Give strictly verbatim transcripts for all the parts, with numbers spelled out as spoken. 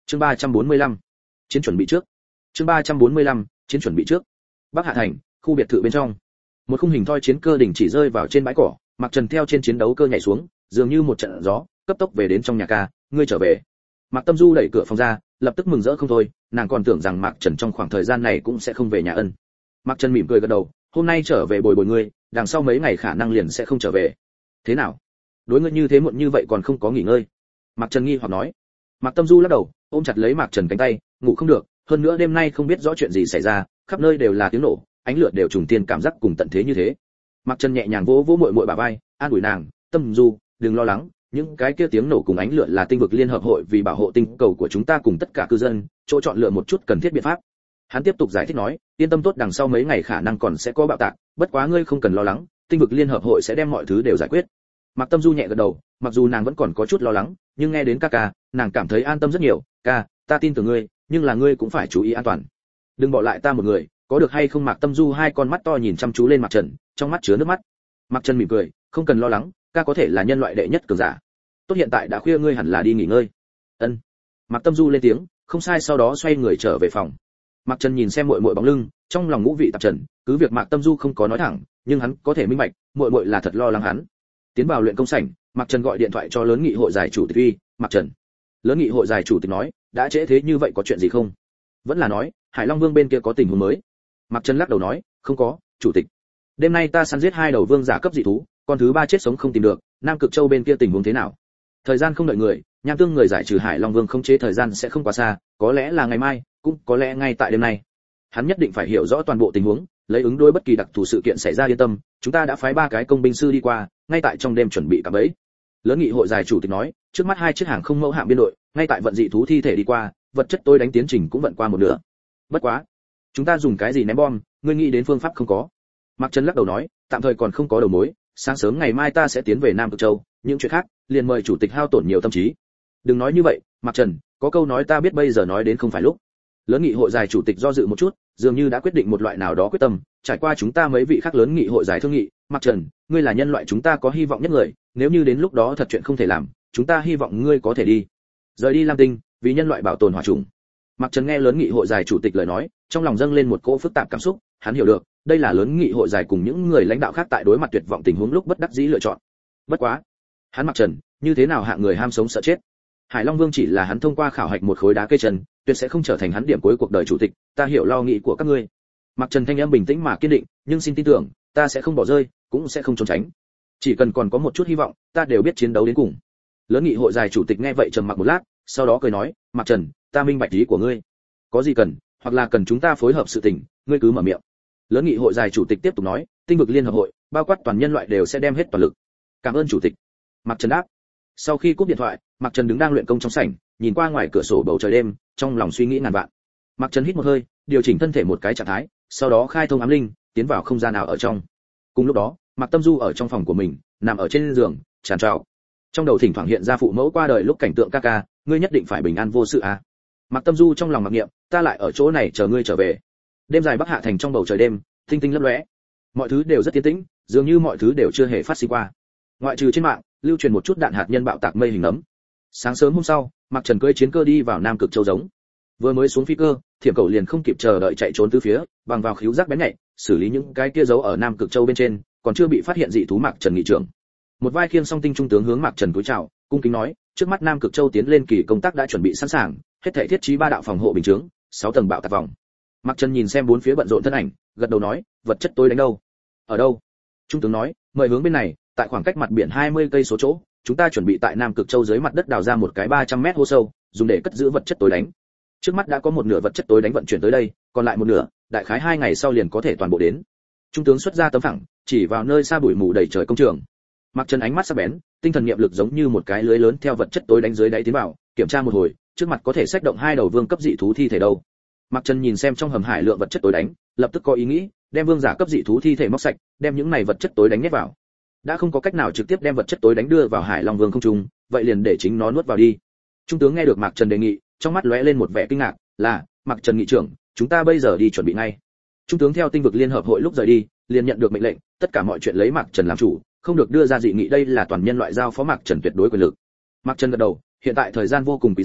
Chương ba trăm bốn mươi lăm, chiến chuẩn bị trước. Chương ba trăm bốn mươi lăm, chiến chuẩn bị trước. Bắc Hạ thành, khu biệt thự bên trong. Một khung hình thoi chiến cơ đỉnh chỉ rơi vào trên bãi cỏ, Mạc Trần theo trên chiến đấu cơ nhảy xuống, dường như một trận gió, cấp tốc về đến trong nhà ca, ngươi trở về. Mạc Tâm Du đẩy cửa phòng ra, lập tức mừng rỡ không thôi, nàng còn tưởng rằng Mạc Trần trong khoảng thời gian này cũng sẽ không về nhà ân. Mạc Trần mỉm cười gật đầu, hôm nay trở về bồi bồi ngươi, đằng sau mấy ngày khả năng liền sẽ không trở về. Thế nào? Đối ngươi như thế muộn như vậy còn không có nghỉ ngơi? Mạc Trần nghi hoặc nói. Mạc Tâm Du lắc đầu, ôm chặt lấy Mạc Trần cánh tay, ngủ không được, hơn nữa đêm nay không biết rõ chuyện gì xảy ra, khắp nơi đều là tiếng nổ, ánh lửa đều trùng tiên cảm giác cùng tận thế như thế. Mạc Trần nhẹ nhàng vỗ vỗ muội muội bả vai, an ủi nàng, Tâm Du, đừng lo lắng, những cái kia tiếng nổ cùng ánh lửa là tinh vực liên hợp hội vì bảo hộ tinh cầu của chúng ta cùng tất cả cư dân, chỗ chọn lựa một chút cần thiết biện pháp. Hắn tiếp tục giải thích nói, yên tâm tốt, đằng sau mấy ngày khả năng còn sẽ có bạo tạc, bất quá ngươi không cần lo lắng, tinh vực liên hợp hội sẽ đem mọi thứ đều giải quyết. Mạc Tâm Du nhẹ gật đầu, mặc dù nàng vẫn còn có chút lo lắng, nhưng nghe đến ca ca, nàng cảm thấy an tâm rất nhiều. Ca, ta tin tưởng ngươi, nhưng là ngươi cũng phải chú ý an toàn. Đừng bỏ lại ta một người, có được hay không? Mạc Tâm Du hai con mắt to nhìn chăm chú lên Mạc Trần, trong mắt chứa nước mắt. Mạc Trần mỉm cười, không cần lo lắng, ca có thể là nhân loại đệ nhất cường giả. Tốt, hiện tại đã khuya, ngươi hẳn là đi nghỉ ngơi. Ân. Mạc Tâm Du lên tiếng, không sai, sau đó xoay người trở về phòng. Mạc Trần nhìn xem muội muội bóng lưng, trong lòng ngũ vị tạp trần, cứ việc Mạc Tâm Du không có nói thẳng, nhưng hắn có thể minh bạch, muội muội là thật lo lắng hắn. Tiến vào luyện công sảnh, Mạc Trần gọi điện thoại cho lớn nghị hội giải chủ tịch uy, Mạc Trần. Lớn nghị hội giải chủ tịch nói, đã trễ thế như vậy có chuyện gì không? Vẫn là nói, Hải Long Vương bên kia có tình huống mới. Mạc Trần lắc đầu nói, không có, chủ tịch. Đêm nay ta săn giết hai đầu vương giả cấp dị thú, con thứ ba chết sống không tìm được, Nam Cực Châu bên kia tình huống thế nào? Thời gian không đợi người, Nham Tương người giải trừ Hải Long Vương không chế thời gian sẽ không quá xa, có lẽ là ngày mai, cũng có lẽ ngay tại đêm nay. Hắn nhất định phải hiểu rõ toàn bộ tình huống, lấy ứng đối bất kỳ đặc thù sự kiện xảy ra. Yên tâm, chúng ta đã phái ba cái công binh sư đi qua, ngay tại trong đêm chuẩn bị cả bẫy. Lớn nghị hội giải chủ tịch nói, trước mắt hai chiếc hàng không mẫu hạm biên đội, ngay tại vận dị thú thi thể đi qua, vật chất tôi đánh tiến trình cũng vận qua một nửa. Bất quá, chúng ta dùng cái gì ném bom, ngươi nghĩ đến phương pháp không có? Mạc Trần lắc đầu nói, tạm thời còn không có đầu mối, sáng sớm ngày mai ta sẽ tiến về Nam Cực Châu, những chuyện khác, liền mời chủ tịch hao tổn nhiều tâm trí. Đừng nói như vậy, Mạc Trần, có câu nói ta biết bây giờ nói đến không phải lúc. Lớn nghị hội giải chủ tịch do dự một chút, dường như đã quyết định một loại nào đó quyết tâm, trải qua chúng ta mấy vị khác lớn nghị hội giải thương nghị, Mạc Trần, ngươi là nhân loại chúng ta có hy vọng nhất người, nếu như đến lúc đó thật chuyện không thể làm, chúng ta hy vọng ngươi có thể đi. Rời đi Lam Tinh, vì nhân loại bảo tồn hỏa chủng. Mạc Trần nghe lớn nghị hội giải chủ tịch lời nói, trong lòng dâng lên một cỗ phức tạp cảm xúc, hắn hiểu được, đây là lớn nghị hội giải cùng những người lãnh đạo khác tại đối mặt tuyệt vọng tình huống lúc bất đắc dĩ lựa chọn. Bất quá, hắn Mạc Trần, như thế nào hạng người ham sống sợ chết? Hải Long Vương chỉ là hắn thông qua khảo hạch một khối đá cây trần, tuyệt sẽ không trở thành hắn điểm cuối cuộc đời chủ tịch, ta hiểu lo nghĩ của các ngươi. Mạc Trần thanh âm bình tĩnh mà kiên định, nhưng xin tin tưởng, ta sẽ không bỏ rơi, cũng sẽ không trốn tránh. Chỉ cần còn có một chút hy vọng, ta đều biết chiến đấu đến cùng. Lớn nghị hội giải chủ tịch nghe vậy trầm mặc một lát, sau đó cười nói, Mạc Trần, ta minh bạch ý của ngươi. Có gì cần, hoặc là cần chúng ta phối hợp sự tình, ngươi cứ mở miệng. Lớn nghị hội giải chủ tịch tiếp tục nói, tinh vực liên hợp hội, bao quát toàn nhân loại đều sẽ đem hết toàn lực. Cảm ơn chủ tịch. Mạc Trần đáp. Sau khi cúp điện thoại, Mạc Trần đứng đang luyện công trong sảnh, nhìn qua ngoài cửa sổ bầu trời đêm, trong lòng suy nghĩ ngàn vạn. Mạc Trần hít một hơi, điều chỉnh thân thể một cái trạng thái, sau đó khai thông ám linh, tiến vào không gian nào ở trong. Cùng lúc đó, Mạc Tâm Du ở trong phòng của mình, nằm ở trên giường, tràn trọc. Trong đầu thỉnh thoảng hiện ra phụ mẫu qua đời lúc cảnh tượng ca ca, ngươi nhất định phải bình an vô sự à? Mạc Tâm Du trong lòng mặc niệm, ta lại ở chỗ này chờ ngươi trở về. Đêm dài Bắc Hạ thành trong bầu trời đêm, tinh tinh lấp lóe. Mọi thứ đều rất yên tĩnh, dường như mọi thứ đều chưa hề phát sinh qua. Ngoại trừ trên mạng, lưu truyền một chút đạn hạt nhân bạo tạc mây hình nấm. Sáng sớm hôm sau, Mạc Trần cưỡi chiến cơ đi vào Nam Cực Châu giống. Vừa mới xuống phi cơ, Thiểm Cẩu liền không kịp chờ đợi chạy trốn tứ phía, bằng vào khíu giác bén nhạy, xử lý những cái kia giấu ở Nam Cực Châu bên trên, còn chưa bị phát hiện dị thú. Mạc Trần nghị trưởng. Một vai khiêng song tinh trung tướng hướng Mạc Trần cúi chào, cung kính nói, trước mắt Nam Cực Châu tiến lên kỳ công tác đã chuẩn bị sẵn sàng, hết thảy thiết trí ba đạo phòng hộ bình chướng, sáu tầng bạo tạc vòng. Mạc Trần nhìn xem bốn phía bận rộn thân ảnh, gật đầu nói, vật chất tối đánh đâu? Ở đâu? Trung tướng nói, mời hướng bên này, tại khoảng cách mặt biển hai mươi cây số chỗ, chúng ta chuẩn bị tại Nam Cực Châu dưới mặt đất đào ra một cái ba trăm mét hố sâu, dùng để cất giữ vật chất tối đánh. Trước mắt đã có một nửa vật chất tối đánh vận chuyển tới đây, còn lại một nửa, đại khái hai ngày sau liền có thể toàn bộ đến. Trung tướng xuất ra tấm phẳng, chỉ vào nơi xa bụi mù đầy trời công trường. Mạc Trần ánh mắt sắc bén, tinh thần niệm lực giống như một cái lưới lớn theo vật chất tối đánh dưới đáy tiến vào, kiểm tra một hồi, trước mặt có thể xách động hai đầu vương cấp dị thú thi thể đâu. Mạc Trần nhìn xem trong hầm hải lượng vật chất tối đánh, lập tức có ý nghĩ, đem vương giả cấp dị thú thi thể móc sạch, đem những này vật chất tối đánh nhét vào. Đã không có cách nào trực tiếp đem vật chất tối đánh đưa vào Hải Long Vương không trung, vậy liền để chính nó nuốt vào đi. Trung tướng nghe được Mạc Trần đề nghị, trong mắt lóe lên một vẻ kinh ngạc, là, Mạc Trần nghị trưởng, chúng ta bây giờ đi chuẩn bị ngay. Trung tướng theo tinh vực liên hợp hội lúc rời đi, liền nhận được mệnh lệnh, tất cả mọi chuyện lấy Mạc Trần làm chủ, không được đưa ra dị nghị, đây là toàn nhân loại giao phó Mạc Trần tuyệt đối quyền lực. Mạc Trần gật đầu, hiện tại thời gian vô cùng quý giá,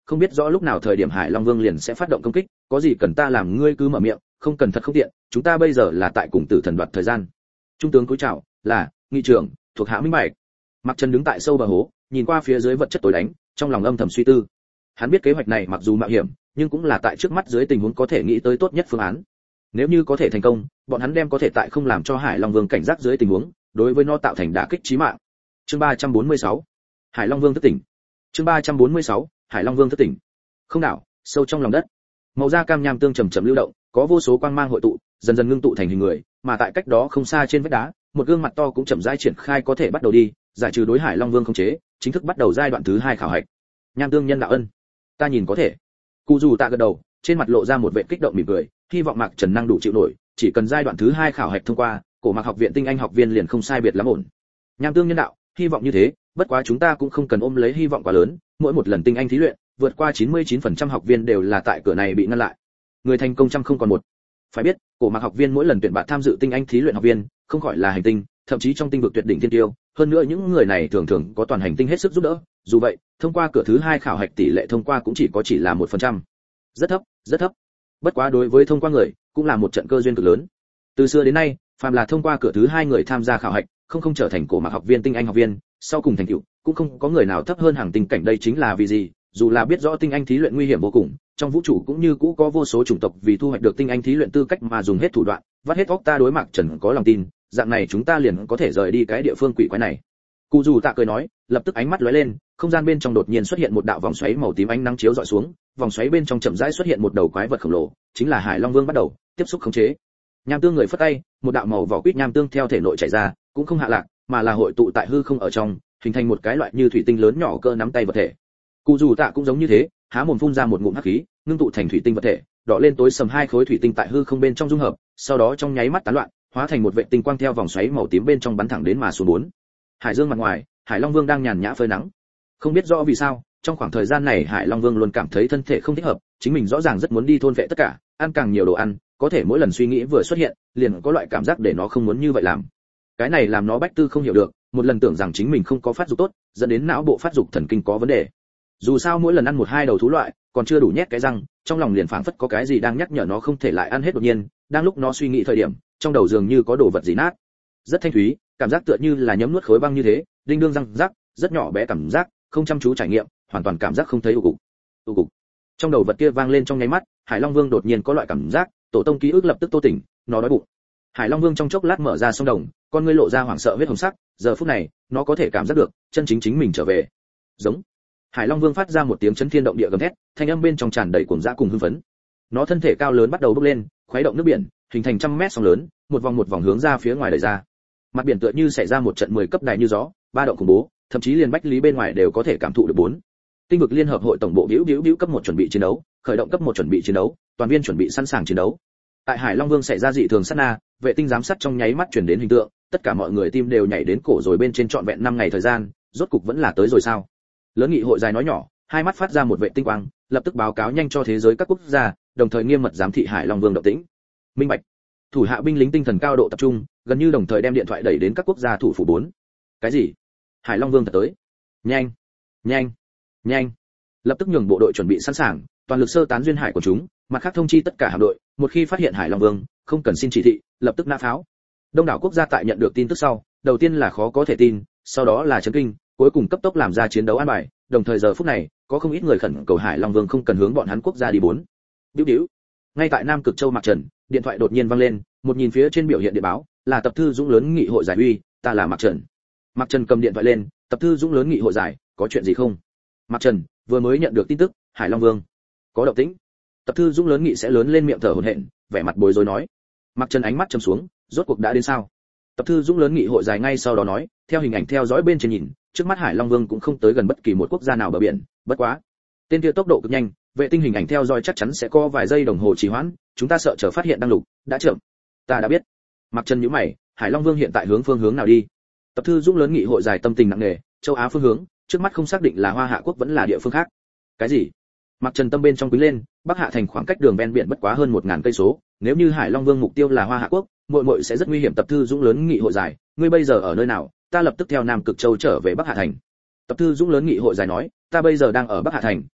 không biết rõ lúc nào thời điểm Hải Long Vương liền sẽ phát động công kích, có gì cần ta làm ngươi cứ mở miệng, không cần thật không tiện, chúng ta bây giờ là tại cùng Tử Thần đoạt thời gian. Trung tướng cúi chào, là nghị trưởng, thuộc hạ minh bạch. Mạc Trần đứng tại sâu bờ hố, nhìn qua phía dưới vật chất tối đánh, trong lòng âm thầm suy tư. Hắn biết kế hoạch này mặc dù mạo hiểm, nhưng cũng là tại trước mắt dưới tình huống có thể nghĩ tới tốt nhất phương án. Nếu như có thể thành công, bọn hắn đem có thể tại không làm cho Hải Long Vương cảnh giác dưới tình huống, đối với nó tạo thành đả kích chí mạng. Chương ba trăm bốn mươi sáu, Hải Long Vương thức tỉnh. Chương ba trăm bốn mươi sáu, Hải Long Vương thức tỉnh. Không đảo, sâu trong lòng đất, màu da cam nham tương chậm chậm lưu động, có vô số quang mang hội tụ, dần dần ngưng tụ thành hình người, mà tại cách đó không xa trên vách đá, một gương mặt to cũng chậm rãi triển khai có thể bắt đầu đi, giải trừ đối Hải Long Vương khống chế, chính thức bắt đầu giai đoạn thứ hai khảo hạch. Nham tương nhân đạo ân, ta nhìn có thể. Cù Dù Tạ gật đầu, trên mặt lộ ra một vẻ kích động mỉm cười, hy vọng Mạc Trần năng đủ chịu nổi, chỉ cần giai đoạn thứ hai khảo hạch thông qua, cổ Mạc học viện tinh anh học viên liền không sai biệt lắm ổn. Nham tương nhân đạo, hy vọng như thế, bất quá chúng ta cũng không cần ôm lấy hy vọng quá lớn, mỗi một lần tinh anh thí luyện, vượt qua chín mươi chín phần trăm học viên đều là tại cửa này bị ngăn lại. Người thành công trăm không còn một. Phải biết, cổ Mạc học viên mỗi lần tuyển bạn tham dự tinh anh thí luyện học viên, không khỏi là hành tinh, thậm chí trong tinh vực tuyệt đỉnh thiên tiêu, hơn nữa những người này thường thường có toàn hành tinh hết sức giúp đỡ, dù vậy, thông qua cửa thứ hai khảo hạch tỷ lệ thông qua cũng chỉ có chỉ là một phần trăm. Rất thấp, rất thấp. Bất quá đối với thông qua người, cũng là một trận cơ duyên cực lớn. Từ xưa đến nay, phàm là thông qua cửa thứ hai người tham gia khảo hạch, không không trở thành cổ Mạc học viên tinh anh học viên, sau cùng thành tựu, cũng không có người nào thấp hơn hàng tinh cảnh. Đây chính là vì gì? Dù là biết rõ tinh anh thí luyện nguy hiểm vô cùng, trong vũ trụ cũng như cũ có vô số chủng tộc vì thu hoạch được tinh anh thí luyện tư cách mà dùng hết thủ đoạn, vắt hết óc. Ta đối Mạc Trần có lòng tin, dạng này chúng ta liền có thể rời đi cái địa phương quỷ quái này. Cù Dù Tạ cười nói, lập tức ánh mắt lóe lên, không gian bên trong đột nhiên xuất hiện một đạo vòng xoáy màu tím, ánh nắng chiếu rọi xuống, vòng xoáy bên trong chậm rãi xuất hiện một đầu quái vật khổng lồ, chính là Hải Long Vương bắt đầu tiếp xúc khống chế. Nham tương người phất tay, một đạo màu vỏ quýt nham tương theo thể nội chảy ra, cũng không hạ lạc, mà là hội tụ tại hư không ở trong, hình thành một cái loại như thủy tinh lớn nhỏ cỡ nắm tay vật thể. Cù Dù Tạ cũng giống như thế, há mồm phun ra một ngụm hắc khí, ngưng tụ thành thủy tinh vật thể, đỏ lên tối sầm hai khối thủy tinh tại hư không bên trong dung hợp, sau đó trong nháy mắt tán loạn, hóa thành một vệ tinh quang theo vòng xoáy màu tím bên trong bắn thẳng đến mà xuống bốn. Hải dương mặt ngoài, Hải Long Vương đang nhàn nhã phơi nắng. Không biết rõ vì sao, trong khoảng thời gian này Hải Long Vương luôn cảm thấy thân thể không thích hợp, chính mình rõ ràng rất muốn đi thôn vệ tất cả, ăn càng nhiều đồ ăn, có thể mỗi lần suy nghĩ vừa xuất hiện, liền có loại cảm giác để nó không muốn như vậy làm. Cái này làm nó bách tư không hiểu được, một lần tưởng rằng chính mình không có phát dục tốt, dẫn đến não bộ phát dục thần kinh có vấn đề. Dù sao mỗi lần ăn một hai đầu thú loại, còn chưa đủ nhét cái răng, trong lòng liền phảng phất có cái gì đang nhắc nhở nó không thể lại ăn hết đột nhiên, đang lúc nó suy nghĩ thời điểm, trong đầu dường như có đồ vật gì nát. Rất thanh thúy, cảm giác tựa như là nhấm nuốt khối băng như thế, đinh đương răng rắc, rất nhỏ bé cảm giác, không chăm chú trải nghiệm, hoàn toàn cảm giác không thấy u cục. U cục. Trong đầu vật kia vang lên trong nháy mắt, Hải Long Vương đột nhiên có loại cảm giác, tổ tông ký ức lập tức tô tỉnh, nó đói bụng. Hải Long Vương trong chốc lát mở ra sông đồng, con ngươi lộ ra hoảng sợ huyết hồng sắc, giờ phút này, nó có thể cảm giác được, chân chính chính mình trở về. Giống. Hải Long Vương phát ra một tiếng chấn thiên động địa gầm thét, thanh âm bên trong tràn đầy cuồng dã cùng hưng phấn. Nó thân thể cao lớn bắt đầu bốc lên, khuấy động nước biển, hình thành trăm mét sóng lớn, một vòng một vòng hướng ra phía ngoài đẩy ra. Mặt biển tựa như xảy ra một trận mười cấp đài như gió, ba động khủng bố, thậm chí liền bách lý bên ngoài đều có thể cảm thụ được bốn. Tinh vực liên hợp hội tổng bộ bĩu bĩu bĩu cấp một chuẩn bị chiến đấu, khởi động cấp một chuẩn bị chiến đấu, toàn viên chuẩn bị sẵn sàng chiến đấu. Tại Hải Long Vương xảy ra dị thường sát na, vệ tinh giám sát trong nháy mắt chuyển đến hình tượng, tất cả mọi người tim đều nhảy đến cổ rồi, bên trên trọn vẹn năm ngày thời gian, rốt cục vẫn là tới rồi sao? Lớn nghị hội dài nói nhỏ, hai mắt phát ra một vệ tinh quang, lập tức báo cáo nhanh cho thế giới các quốc gia, đồng thời nghiêm mật giám thị Hải Long Vương động tĩnh. Minh bạch. Thủ hạ binh lính tinh thần cao độ tập trung, gần như đồng thời đem điện thoại đẩy đến các quốc gia thủ phủ bốn. Cái gì? Hải Long Vương thật tới? Nhanh, nhanh, nhanh. Lập tức nhường bộ đội chuẩn bị sẵn sàng, toàn lực sơ tán duyên hải của chúng, mặt khác thông chi tất cả hạm đội, một khi phát hiện Hải Long Vương, không cần xin chỉ thị, lập tức nã pháo. Đông đảo quốc gia tại nhận được tin tức sau, đầu tiên là khó có thể tin, sau đó là chấn kinh, cuối cùng cấp tốc làm ra chiến đấu an bài, đồng thời giờ phút này, có không ít người khẩn cầu Hải Long Vương không cần hướng bọn hắn quốc gia đi bốn. Điếu điếu. Ngay tại Nam Cực Châu Mạc Trần, điện thoại đột nhiên vang lên, một nhìn phía trên biểu hiện điện báo, là tập thư Dũng lớn nghị hội giải uy, ta là Mạc Trần. Mạc Trần cầm điện thoại lên, tập thư Dũng lớn nghị hội giải, có chuyện gì không? Mạc Trần vừa mới nhận được tin tức, Hải Long Vương có động tĩnh. Tập thư Dũng lớn nghị sẽ lớn lên miệng thở hổn hển, vẻ mặt bối rối nói. Mạc Trần ánh mắt trầm xuống, rốt cuộc đã đến sao? Tập thư Dũng lớn nghị hội giải ngay sau đó nói, theo hình ảnh theo dõi bên trên nhìn, trước mắt Hải Long Vương cũng không tới gần bất kỳ một quốc gia nào bờ biển, bất quá, tên kia tốc độ cực nhanh, vệ tinh hình ảnh theo dõi chắc chắn sẽ có vài giây đồng hồ trì hoãn, chúng ta sợ chờ phát hiện đang lục, đã chậm. Ta đã biết. Mạc Trần nhíu mày, Hải Long Vương hiện tại hướng phương hướng nào đi? Tập thư Dũng lớn nghị hội giải tâm tình nặng nề, châu Á phương hướng, trước mắt không xác định là Hoa Hạ quốc vẫn là địa phương khác. Cái gì? Mạc Trần tâm bên trong quý lên, Bắc Hạ thành khoảng cách đường ven biển bất quá hơn một nghìn cây số, nếu như Hải Long Vương mục tiêu là Hoa Hạ quốc, muội muội sẽ rất nguy hiểm. Tập thư Dũng lớn nghị hội giải, ngươi bây giờ ở nơi nào? Ta lập tức theo Nam Cực Châu trở về Bắc Hạ thành. Tập thư Dũng lớn nghị hội giải nói, ta bây giờ đang ở Bắc Hạ thành,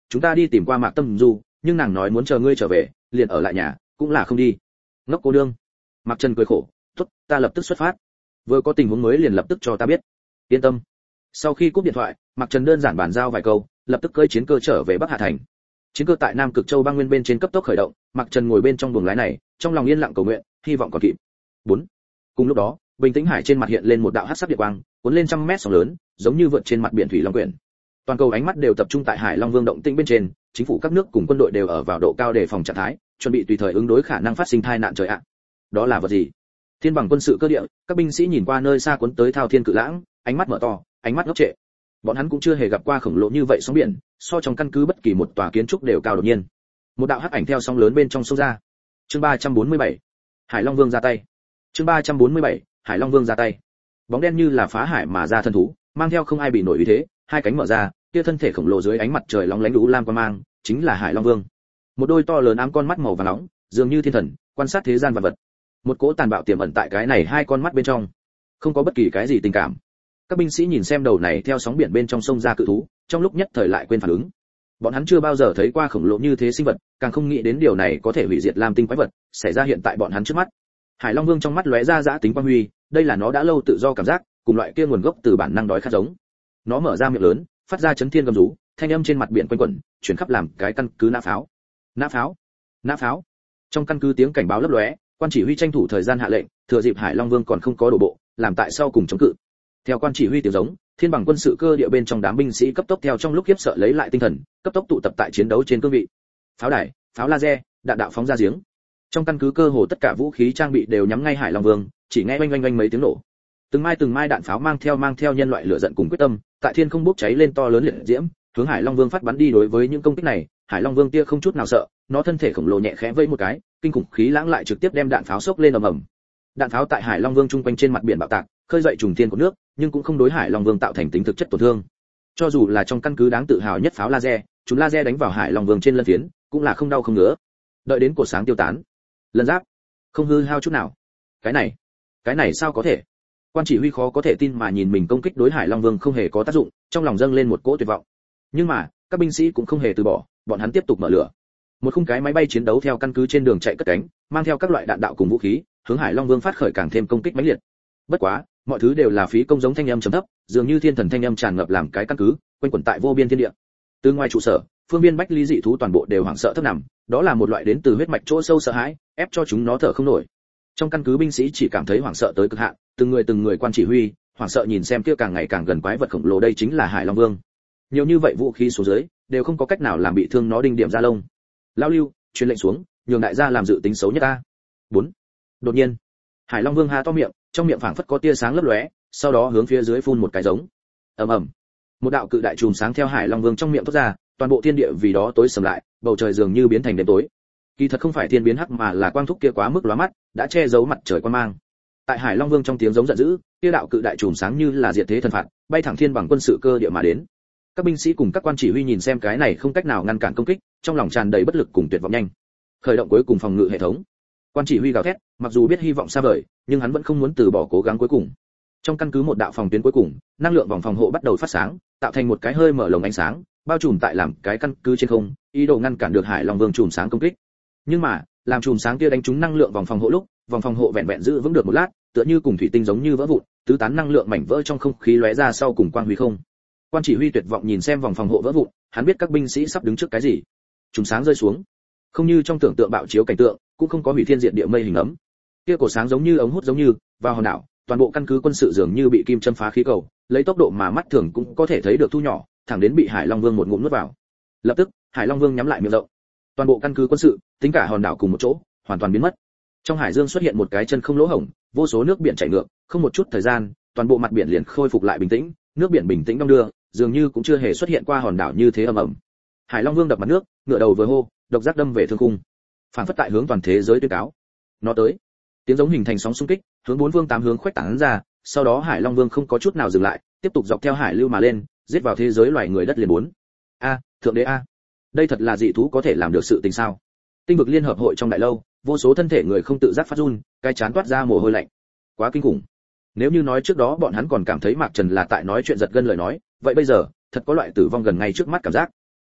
chúng ta đi tìm qua Mạc Tâm Du, nhưng nàng nói muốn chờ ngươi trở về, liền ở lại nhà, cũng là không đi. Ngốc cô nương. Mạc Trần cười khổ, tốt, ta lập tức xuất phát. Vừa có tình huống mới liền lập tức cho ta biết. Yên tâm. Sau khi cúp điện thoại, Mạc Trần đơn giản bàn giao vài câu, lập tức cưỡi chiến cơ trở về Bắc Hà Thành. Chiến cơ tại Nam Cực Châu băng nguyên bên trên cấp tốc khởi động, Mạc Trần ngồi bên trong buồng lái này, trong lòng yên lặng cầu nguyện, hy vọng còn kịp. bốn. Cùng lúc đó, bình tĩnh hải trên mặt hiện lên một đạo hắc sắc điện quang, cuốn lên trăm mét sóng lớn, giống như vượt trên mặt biển thủy long quyển. Toàn cầu ánh mắt đều tập trung tại Hải Long Vương động tĩnh bên trên, chính phủ các nước cùng quân đội đều ở vào độ cao đề phòng trạng thái, chuẩn bị tùy thời ứng đối khả năng phát sinh tai nạn trời ạ. Đó là vật gì? Thiên bằng quân sự cơ địa, các binh sĩ nhìn qua nơi xa cuốn tới thao thiên cự lãng, ánh mắt mở to, ánh mắt ngốc trệ. Bọn hắn cũng chưa hề gặp qua khổng lồ như vậy sóng biển, so trong căn cứ bất kỳ một tòa kiến trúc đều cao đột nhiên. Một đạo hắc ảnh theo sóng lớn bên trong sông ra. Chương ba trăm bốn mươi bảy, Hải Long Vương ra tay. Chương ba trăm bốn mươi bảy, Hải Long Vương ra tay. Bóng đen như là phá hải mà ra thân thú, mang theo không ai bị nổi uy thế, hai cánh mở ra, kia thân thể khổng lồ dưới ánh mặt trời lóng lánh lũ lam quang mang, chính là Hải Long Vương. Một đôi to lớn ám con mắt màu vàng nóng, dường như thiên thần, quan sát thế gian vạn vật. Một cỗ tàn bạo tiềm ẩn tại cái này hai con mắt bên trong, không có bất kỳ cái gì tình cảm. Các binh sĩ nhìn xem đầu này theo sóng biển bên trong sông ra cự thú, trong lúc nhất thời lại quên phản ứng. Bọn hắn chưa bao giờ thấy qua khổng lồ như thế sinh vật, càng không nghĩ đến điều này có thể hủy diệt lam tinh quái vật, xảy ra hiện tại bọn hắn trước mắt. Hải Long Vương trong mắt lóe ra dã tính quang huy, đây là nó đã lâu tự do cảm giác, cùng loại kia nguồn gốc từ bản năng đói khát giống. Nó mở ra miệng lớn, phát ra chấn thiên gầm rú, thanh âm trên mặt biển quanh quẩn, chuyển khắp làm cái căn cứ nã pháo. Nã pháo, nã pháo. Trong căn cứ tiếng cảnh báo lấp lóe, quan chỉ huy tranh thủ thời gian hạ lệnh, thừa dịp Hải Long Vương còn không có đổ bộ, làm tại sau cùng chống cự. Theo quan chỉ huy tiếng giống, thiên bằng quân sự cơ địa bên trong đám binh sĩ cấp tốc theo trong lúc khiếp sợ lấy lại tinh thần, cấp tốc tụ tập tại chiến đấu trên cương vị. Pháo đài, pháo laser, đạn đạo phóng ra giếng. Trong căn cứ cơ hồ tất cả vũ khí trang bị đều nhắm ngay Hải Long Vương, chỉ nghe oanh oanh oanh mấy tiếng nổ. Từng mai từng mai đạn pháo mang theo mang theo nhân loại lửa giận cùng quyết tâm, tại thiên không bốc cháy lên to lớn liệt diễm, hướng Hải Long Vương phát bắn đi. Đối với những công kích này, Hải Long Vương tia không chút nào sợ, nó thân thể khổng lồ nhẹ khẽ vẫy một cái, kinh khủng khí lãng lại trực tiếp đem đạn pháo sốc lên ầm ầm. Đạn pháo tại Hải Long Vương trung quanh trên mặt biển bạo tạc, khơi dậy trùng thiên của nước, nhưng cũng không đối Hải Long Vương tạo thành tính thực chất tổn thương. Cho dù là trong căn cứ đáng tự hào nhất pháo laser, chúng laser đánh vào Hải Long Vương trên lân phiến, cũng là không đau không ngứa. Đợi đến cột sáng tiêu tán, lân giáp không hư hao chút nào. Cái này, cái này sao có thể? Quan chỉ huy khó có thể tin mà nhìn mình công kích đối Hải Long Vương không hề có tác dụng, trong lòng dâng lên một cỗ tuyệt vọng. Nhưng mà, các binh sĩ cũng không hề từ bỏ, bọn hắn tiếp tục mở lửa. Một khung cái máy bay chiến đấu theo căn cứ trên đường chạy cất cánh, mang theo các loại đạn đạo cùng vũ khí, hướng Hải Long Vương phát khởi càng thêm công kích mãnh liệt. Bất quá, mọi thứ đều là phí công, giống thanh âm trầm thấp, dường như thiên thần thanh âm tràn ngập làm cái căn cứ, quanh quẩn tại vô biên thiên địa. Từ ngoài trụ sở, phương biên bách lý dị thú toàn bộ đều hoảng sợ thấp nằm, đó là một loại đến từ huyết mạch chỗ sâu sợ hãi, ép cho chúng nó thở không nổi. Trong căn cứ binh sĩ chỉ cảm thấy hoảng sợ tới cực hạn, từng người từng người quan chỉ huy, hoảng sợ nhìn xem kia càng ngày càng gần quái vật khổng lồ, đây chính là Hải Long Vương. Nhiều như vậy vũ khí xuống dưới, đều không có cách nào làm bị thương nó đinh điểm ra lông. Lão Lưu, truyền lệnh xuống, nhường đại gia làm dự tính xấu nhất ta. bốn. Đột nhiên, Hải Long Vương há to miệng, trong miệng phảng phất có tia sáng lấp lóe, sau đó hướng phía dưới phun một cái giống. Ầm ầm. Một đạo cự đại chùm sáng theo Hải Long Vương trong miệng thoát ra, toàn bộ thiên địa vì đó tối sầm lại, bầu trời dường như biến thành đêm tối. Kỳ thật không phải thiên biến hắc mà là quang thúc kia quá mức lóa mắt, đã che giấu mặt trời quan mang. Tại Hải Long Vương trong tiếng giống giận dữ, kia đạo cự đại chùm sáng như là diệt thế thần phạt, bay thẳng thiên bằng quân sự cơ địa mà đến. Các binh sĩ cùng các quan chỉ huy nhìn xem cái này không cách nào ngăn cản công kích, trong lòng tràn đầy bất lực cùng tuyệt vọng nhanh. Khởi động cuối cùng phòng ngự hệ thống. Quan chỉ huy gào thét, mặc dù biết hy vọng xa vời, nhưng hắn vẫn không muốn từ bỏ cố gắng cuối cùng. Trong căn cứ một đạo phòng tuyến cuối cùng, năng lượng vòng phòng hộ bắt đầu phát sáng, tạo thành một cái hơi mở lồng ánh sáng, bao trùm tại làm cái căn cứ trên không, ý đồ ngăn cản được Hải Long Vương chùm sáng công kích. Nhưng mà, làm chùm sáng kia đánh trúng năng lượng vòng phòng hộ lúc, vòng phòng hộ vẹn vẹn giữ vững được một lát, tựa như cùng thủy tinh giống như vỡ vụn, tứ tán năng lượng mảnh vỡ trong không khí lóe ra sau cùng quang huy không. Quan chỉ huy tuyệt vọng nhìn xem vòng phòng hộ vỡ vụn, hắn biết các binh sĩ sắp đứng trước cái gì. Chùm sáng rơi xuống, không như trong tưởng tượng bạo chiếu cảnh tượng, cũng không có hủy thiên diệt địa mây hình ấm. Kia cổ sáng giống như ống hút giống như, vào hòn đảo, toàn bộ căn cứ quân sự dường như bị kim châm phá khí cầu, lấy tốc độ mà mắt thường cũng có thể thấy được thu nhỏ, thẳng đến bị Hải Long Vương một ngụm nuốt vào. Lập tức, Hải Long Vương nhắm lại miệng rộng. Toàn bộ căn cứ quân sự, tính cả hòn đảo cùng một chỗ, hoàn toàn biến mất. Trong hải dương xuất hiện một cái chân không lỗ hổng, vô số nước biển chảy ngược, không một chút thời gian, toàn bộ mặt biển liền khôi phục lại bình tĩnh, nước biển bình tĩnh đong đưa, dường như cũng chưa hề xuất hiện qua hòn đảo như thế ầm ầm. Hải Long Vương đập mặt nước, ngửa đầu vừa hô, độc giác đâm về thương khung, phản phất tại hướng toàn thế giới tuyên cáo. Nó tới. Tiếng giống hình thành sóng xung kích, hướng bốn phương tám hướng khuếch tán ra, sau đó Hải Long Vương không có chút nào dừng lại, tiếp tục dọc theo hải lưu mà lên, giết vào thế giới loài người đất liền bốn. A, thượng đế a. Đây thật là dị thú có thể làm được sự tình sao? Tinh vực liên hợp hội trong đại lâu, vô số thân thể người không tự giác phát run, cái chán toát ra mồ hôi lạnh. Quá kinh khủng. Nếu như nói trước đó bọn hắn còn cảm thấy Mạc Trần là tại nói chuyện giật gân lời nói, vậy bây giờ, thật có loại tử vong gần ngay trước mắt cảm giác.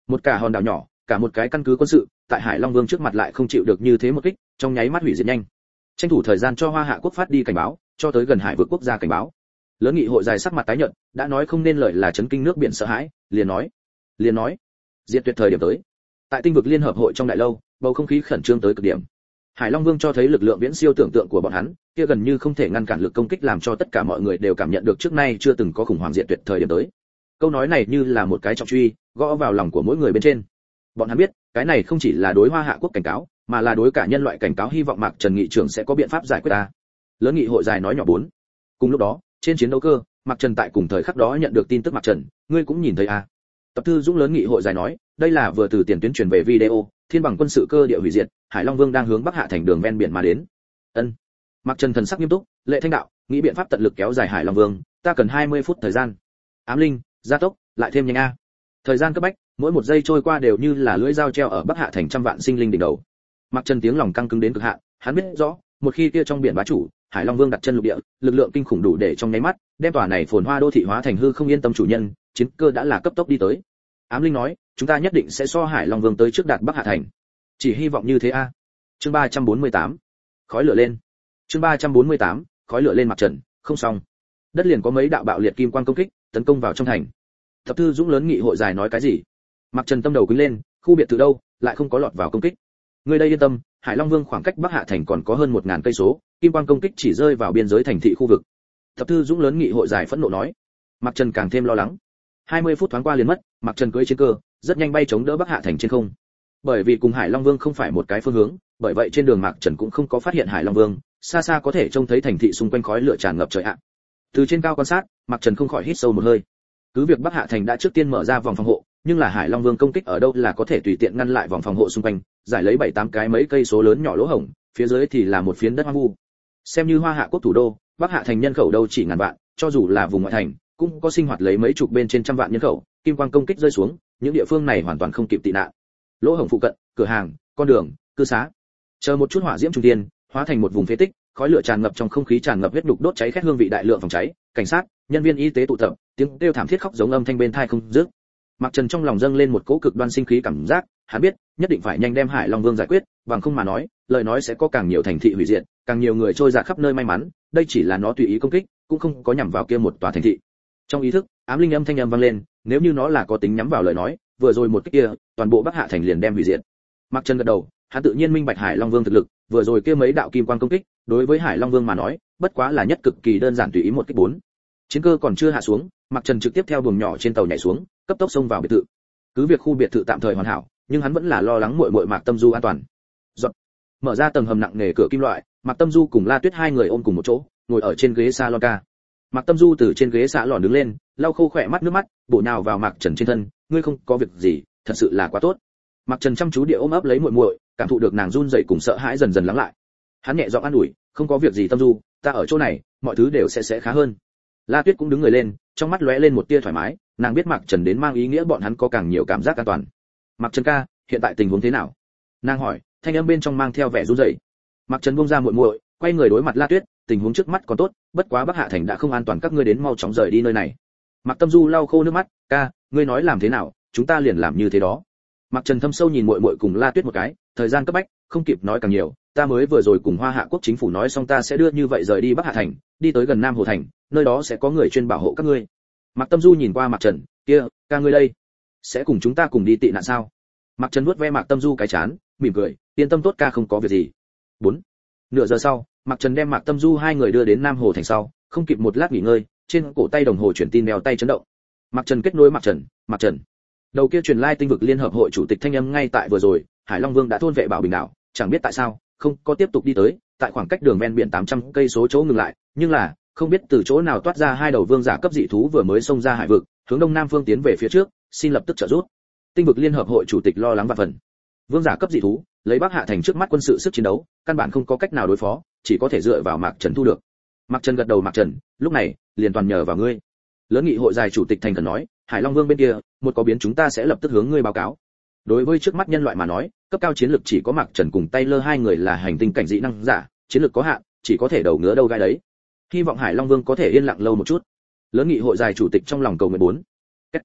Một cả hòn đảo nhỏ, cả một cái căn cứ quân sự, tại Hải Long Vương trước mặt lại không chịu được như thế một kích, trong nháy mắt hủy diệt nhanh. Tranh thủ thời gian cho Hoa Hạ quốc phát đi cảnh báo, cho tới gần hải vực quốc gia cảnh báo. Lớn nghị hội dài sắc mặt tái nhợt, đã nói không nên lời là chấn kinh nước biển sợ hãi, liền nói, liền nói, diệt tuyệt thời điểm tới. Tại Tinh vực Liên hợp hội trong đại lâu, bầu không khí khẩn trương tới cực điểm. Hải Long Vương cho thấy lực lượng viễn siêu tưởng tượng của bọn hắn, kia gần như không thể ngăn cản lực công kích làm cho tất cả mọi người đều cảm nhận được trước nay chưa từng có khủng hoảng diệt tuyệt thời điểm tới. Câu nói này như là một cái trọng truy, gõ vào lòng của mỗi người bên trên. Bọn hắn biết, cái này không chỉ là đối Hoa Hạ quốc cảnh cáo, mà là đối cả nhân loại cảnh cáo, hy vọng Mạc Trần nghị trưởng sẽ có biện pháp giải quyết ta. Lớn nghị hội dài nói nhỏ bốn. Cùng lúc đó, trên chiến đấu cơ, Mạc Trần tại cùng thời khắc đó nhận được tin tức. Mạc Trần, ngươi cũng nhìn thấy à? Tập thư Dũng lớn nghị hội dài nói, đây là vừa từ tiền tuyến truyền về video, thiên bằng quân sự cơ địa hủy diệt, Hải Long Vương đang hướng Bắc Hạ thành đường ven biển mà đến. Ân. Mạc Trần thần sắc nghiêm túc, Lệ Thanh đạo, nghĩ biện pháp tận lực kéo dài Hải Long Vương, ta cần hai mươi phút thời gian. Ám Linh, gia tốc, lại thêm nhanh a. Thời gian cấp bách, mỗi một giây trôi qua đều như là lưỡi dao treo ở Bắc Hạ thành trăm vạn sinh linh đỉnh đầu. Mạc Trần tiếng lòng căng cứng đến cực hạn, hắn biết rõ, một khi kia trong biển bá chủ, Hải Long Vương đặt chân lục địa, lực lượng kinh khủng đủ để trong nháy mắt đem tòa này phồn hoa đô thị hóa thành hư không yên tâm chủ nhân, chiến cơ đã là cấp tốc đi tới. Ám Linh nói, chúng ta nhất định sẽ so Hải Long Vương tới trước đạt Bắc Hạ thành. Chỉ hy vọng như thế a. Chương ba trăm bốn mươi tám, khói lửa lên. Chương ba trăm bốn mươi tám, khói lửa lên. Mạc Trần, không xong. Đất liền có mấy đạo bạo liệt kim quang công kích, tấn công vào trong thành. Thập thư Dũng lớn nghị hội dài nói cái gì? Mạc Trần tâm đầu quýnh lên, khu biệt thự đâu, lại không có lọt vào công kích. Người đây yên tâm, Hải Long Vương khoảng cách Bắc Hạ thành còn có hơn một ngàn cây số, kim quang công kích chỉ rơi vào biên giới thành thị khu vực. Thập thư Dũng lớn nghị hội dài phẫn nộ nói. Mạc Trần càng thêm lo lắng. hai mươi phút thoáng qua liền mất, Mạc Trần cưỡi chiến cơ, rất nhanh bay chống đỡ Bắc Hạ thành trên không. Bởi vì cùng Hải Long Vương không phải một cái phương hướng, bởi vậy trên đường Mạc Trần cũng không có phát hiện Hải Long Vương, xa xa có thể trông thấy thành thị xung quanh khói lửa tràn ngập trời ạ. Từ trên cao quan sát, Mạc Trần không khỏi hít sâu một hơi. Cứ việc Bắc Hạ thành đã trước tiên mở ra vòng phòng hộ, nhưng là Hải Long Vương công kích ở đâu là có thể tùy tiện ngăn lại vòng phòng hộ xung quanh, giải lấy bảy tám cái mấy cây số lớn nhỏ lỗ hổng, phía dưới thì là một phiến đất hoang vu. Xem như Hoa Hạ quốc thủ đô, Bắc Hạ thành nhân khẩu đâu chỉ ngàn vạn, cho dù là vùng ngoại thành, cũng có sinh hoạt lấy mấy chục bên trên trăm vạn nhân khẩu, kim quang công kích rơi xuống, những địa phương này hoàn toàn không kịp tị nạn. Lỗ hổng phụ cận, cửa hàng, con đường, cư xá, chờ một chút hỏa diễm trung tiên, hóa thành một vùng phế tích, khói lửa tràn ngập trong không khí, tràn ngập huyết đục đốt cháy khét hương vị đại lượng phòng cháy, cảnh sát, nhân viên y tế tụ tập, tiếng kêu thảm thiết khóc giống âm thanh bên tai không dứt. Mạc Trần trong lòng dâng lên một cỗ cực đoan sinh khí cảm giác, hắn biết, nhất định phải nhanh đem Hải Long Vương giải quyết, bằng không mà nói, lời nói sẽ có càng nhiều thành thị hủy diệt, càng nhiều người trôi dạt khắp nơi may mắn, đây chỉ là nó tùy ý công kích, cũng không có nhắm vào kia một tòa thành thị. Trong ý thức, ám linh âm thanh âm vang lên, nếu như nó là có tính nhắm vào lời nói, vừa rồi một cái kia, toàn bộ Bắc Hạ thành liền đem hủy diệt. Mạc Trần gật đầu, hắn tự nhiên minh bạch Hải Long Vương thực lực, vừa rồi kia mấy đạo kim quang công kích, đối với Hải Long Vương mà nói, bất quá là nhất cực kỳ đơn giản tùy ý một kích bốn. Chiến cơ còn chưa hạ xuống, Mạc Trần trực tiếp theo buồng nhỏ trên tàu nhảy xuống, cấp tốc xông vào biệt thự. Cứ việc khu biệt thự tạm thời hoàn hảo, nhưng hắn vẫn là lo lắng muội muội Mạc Tâm Du an toàn. Giọt. Mở ra tầng hầm nặng nề cửa kim loại, Mạc Tâm Du cùng La Tuyết hai người ôm cùng một chỗ, ngồi ở trên ghế salon ca. Mạc Tâm Du từ trên ghế xạ lòn đứng lên, lau khô khỏe mắt nước mắt, bộ nhào vào Mạc Trần trên thân, ngươi không có việc gì, thật sự là quá tốt. Mạc Trần chăm chú địa ôm ấp lấy muội muội, cảm thụ được nàng run rẩy cùng sợ hãi dần dần lắng lại. Hắn nhẹ giọng an ủi, không có việc gì Tâm Du, ta ở chỗ này, mọi thứ đều sẽ sẽ khá hơn. La Tuyết cũng đứng người lên, trong mắt lóe lên một tia thoải mái, nàng biết Mạc Trần đến mang ý nghĩa bọn hắn có càng nhiều cảm giác an toàn. Mạc Trần ca, hiện tại tình huống thế nào? Nàng hỏi, thanh âm bên trong mang theo vẻ run rẩy. Mạc Trần buông ra muội muội, quay người đối mặt La Tuyết, tình huống trước mắt còn tốt, bất quá Bắc Hạ thành đã không an toàn, các ngươi đến mau chóng rời đi nơi này. Mạc Tâm Du lau khô nước mắt, ca, ngươi nói làm thế nào, chúng ta liền làm như thế đó. Mạc Trần thâm sâu nhìn muội muội cùng La Tuyết một cái, thời gian cấp bách, không kịp nói càng nhiều, ta mới vừa rồi cùng Hoa Hạ quốc chính phủ nói xong ta sẽ đưa như vậy rời đi Bắc Hạ thành, đi tới gần Nam Hồ thành, nơi đó sẽ có người chuyên bảo hộ các ngươi. Mạc Tâm Du nhìn qua Mạc Trần, kia, ca ngươi đây, sẽ cùng chúng ta cùng đi tị nạn sao? Mạc Trần vuốt ve Mạc Tâm Du cái chán, mỉm cười, yên tâm tốt ca, không có việc gì. bốn. Nửa giờ sau, Mạc Trần đem Mạc Tâm Du hai người đưa đến Nam Hồ thành sau, không kịp một lát nghỉ ngơi, trên cổ tay đồng hồ chuyển tin đeo tay chấn động. Mạc Trần kết nối Mạc Trần, Mạc Trần. Đầu kia truyền lai Tinh vực Liên hợp hội chủ tịch thanh âm ngay tại vừa rồi, Hải Long Vương đã thôn vệ Bảo Bình đảo, chẳng biết tại sao, không có tiếp tục đi tới, tại khoảng cách đường ven biển tám trăm cây số chỗ ngừng lại, nhưng là, không biết từ chỗ nào toát ra hai đầu vương giả cấp dị thú vừa mới xông ra hải vực, hướng đông nam phương tiến về phía trước, xin lập tức trợ giúp. Tinh vực Liên hợp hội chủ tịch lo lắng vạn phần. Vương giả cấp dị thú, lấy Bắc Hạ thành trước mắt quân sự sức chiến đấu, căn bản không có cách nào đối phó, chỉ có thể dựa vào Mạc Trần thu được. Mạc Trần gật đầu, Mạc Trần, lúc này, liền toàn nhờ vào ngươi. Lớn nghị hội dài chủ tịch thành khẩn nói, Hải Long Vương bên kia, một có biến chúng ta sẽ lập tức hướng ngươi báo cáo. Đối với trước mắt nhân loại mà nói, cấp cao chiến lược chỉ có Mạc Trần cùng Taylor hai người là hành tinh cảnh dị năng giả, chiến lược có hạn, chỉ có thể đầu ngứa đâu gai đấy. Hy vọng Hải Long Vương có thể yên lặng lâu một chút. Lớn nghị hội dài chủ tịch trong lòng cầu nguyện bốn.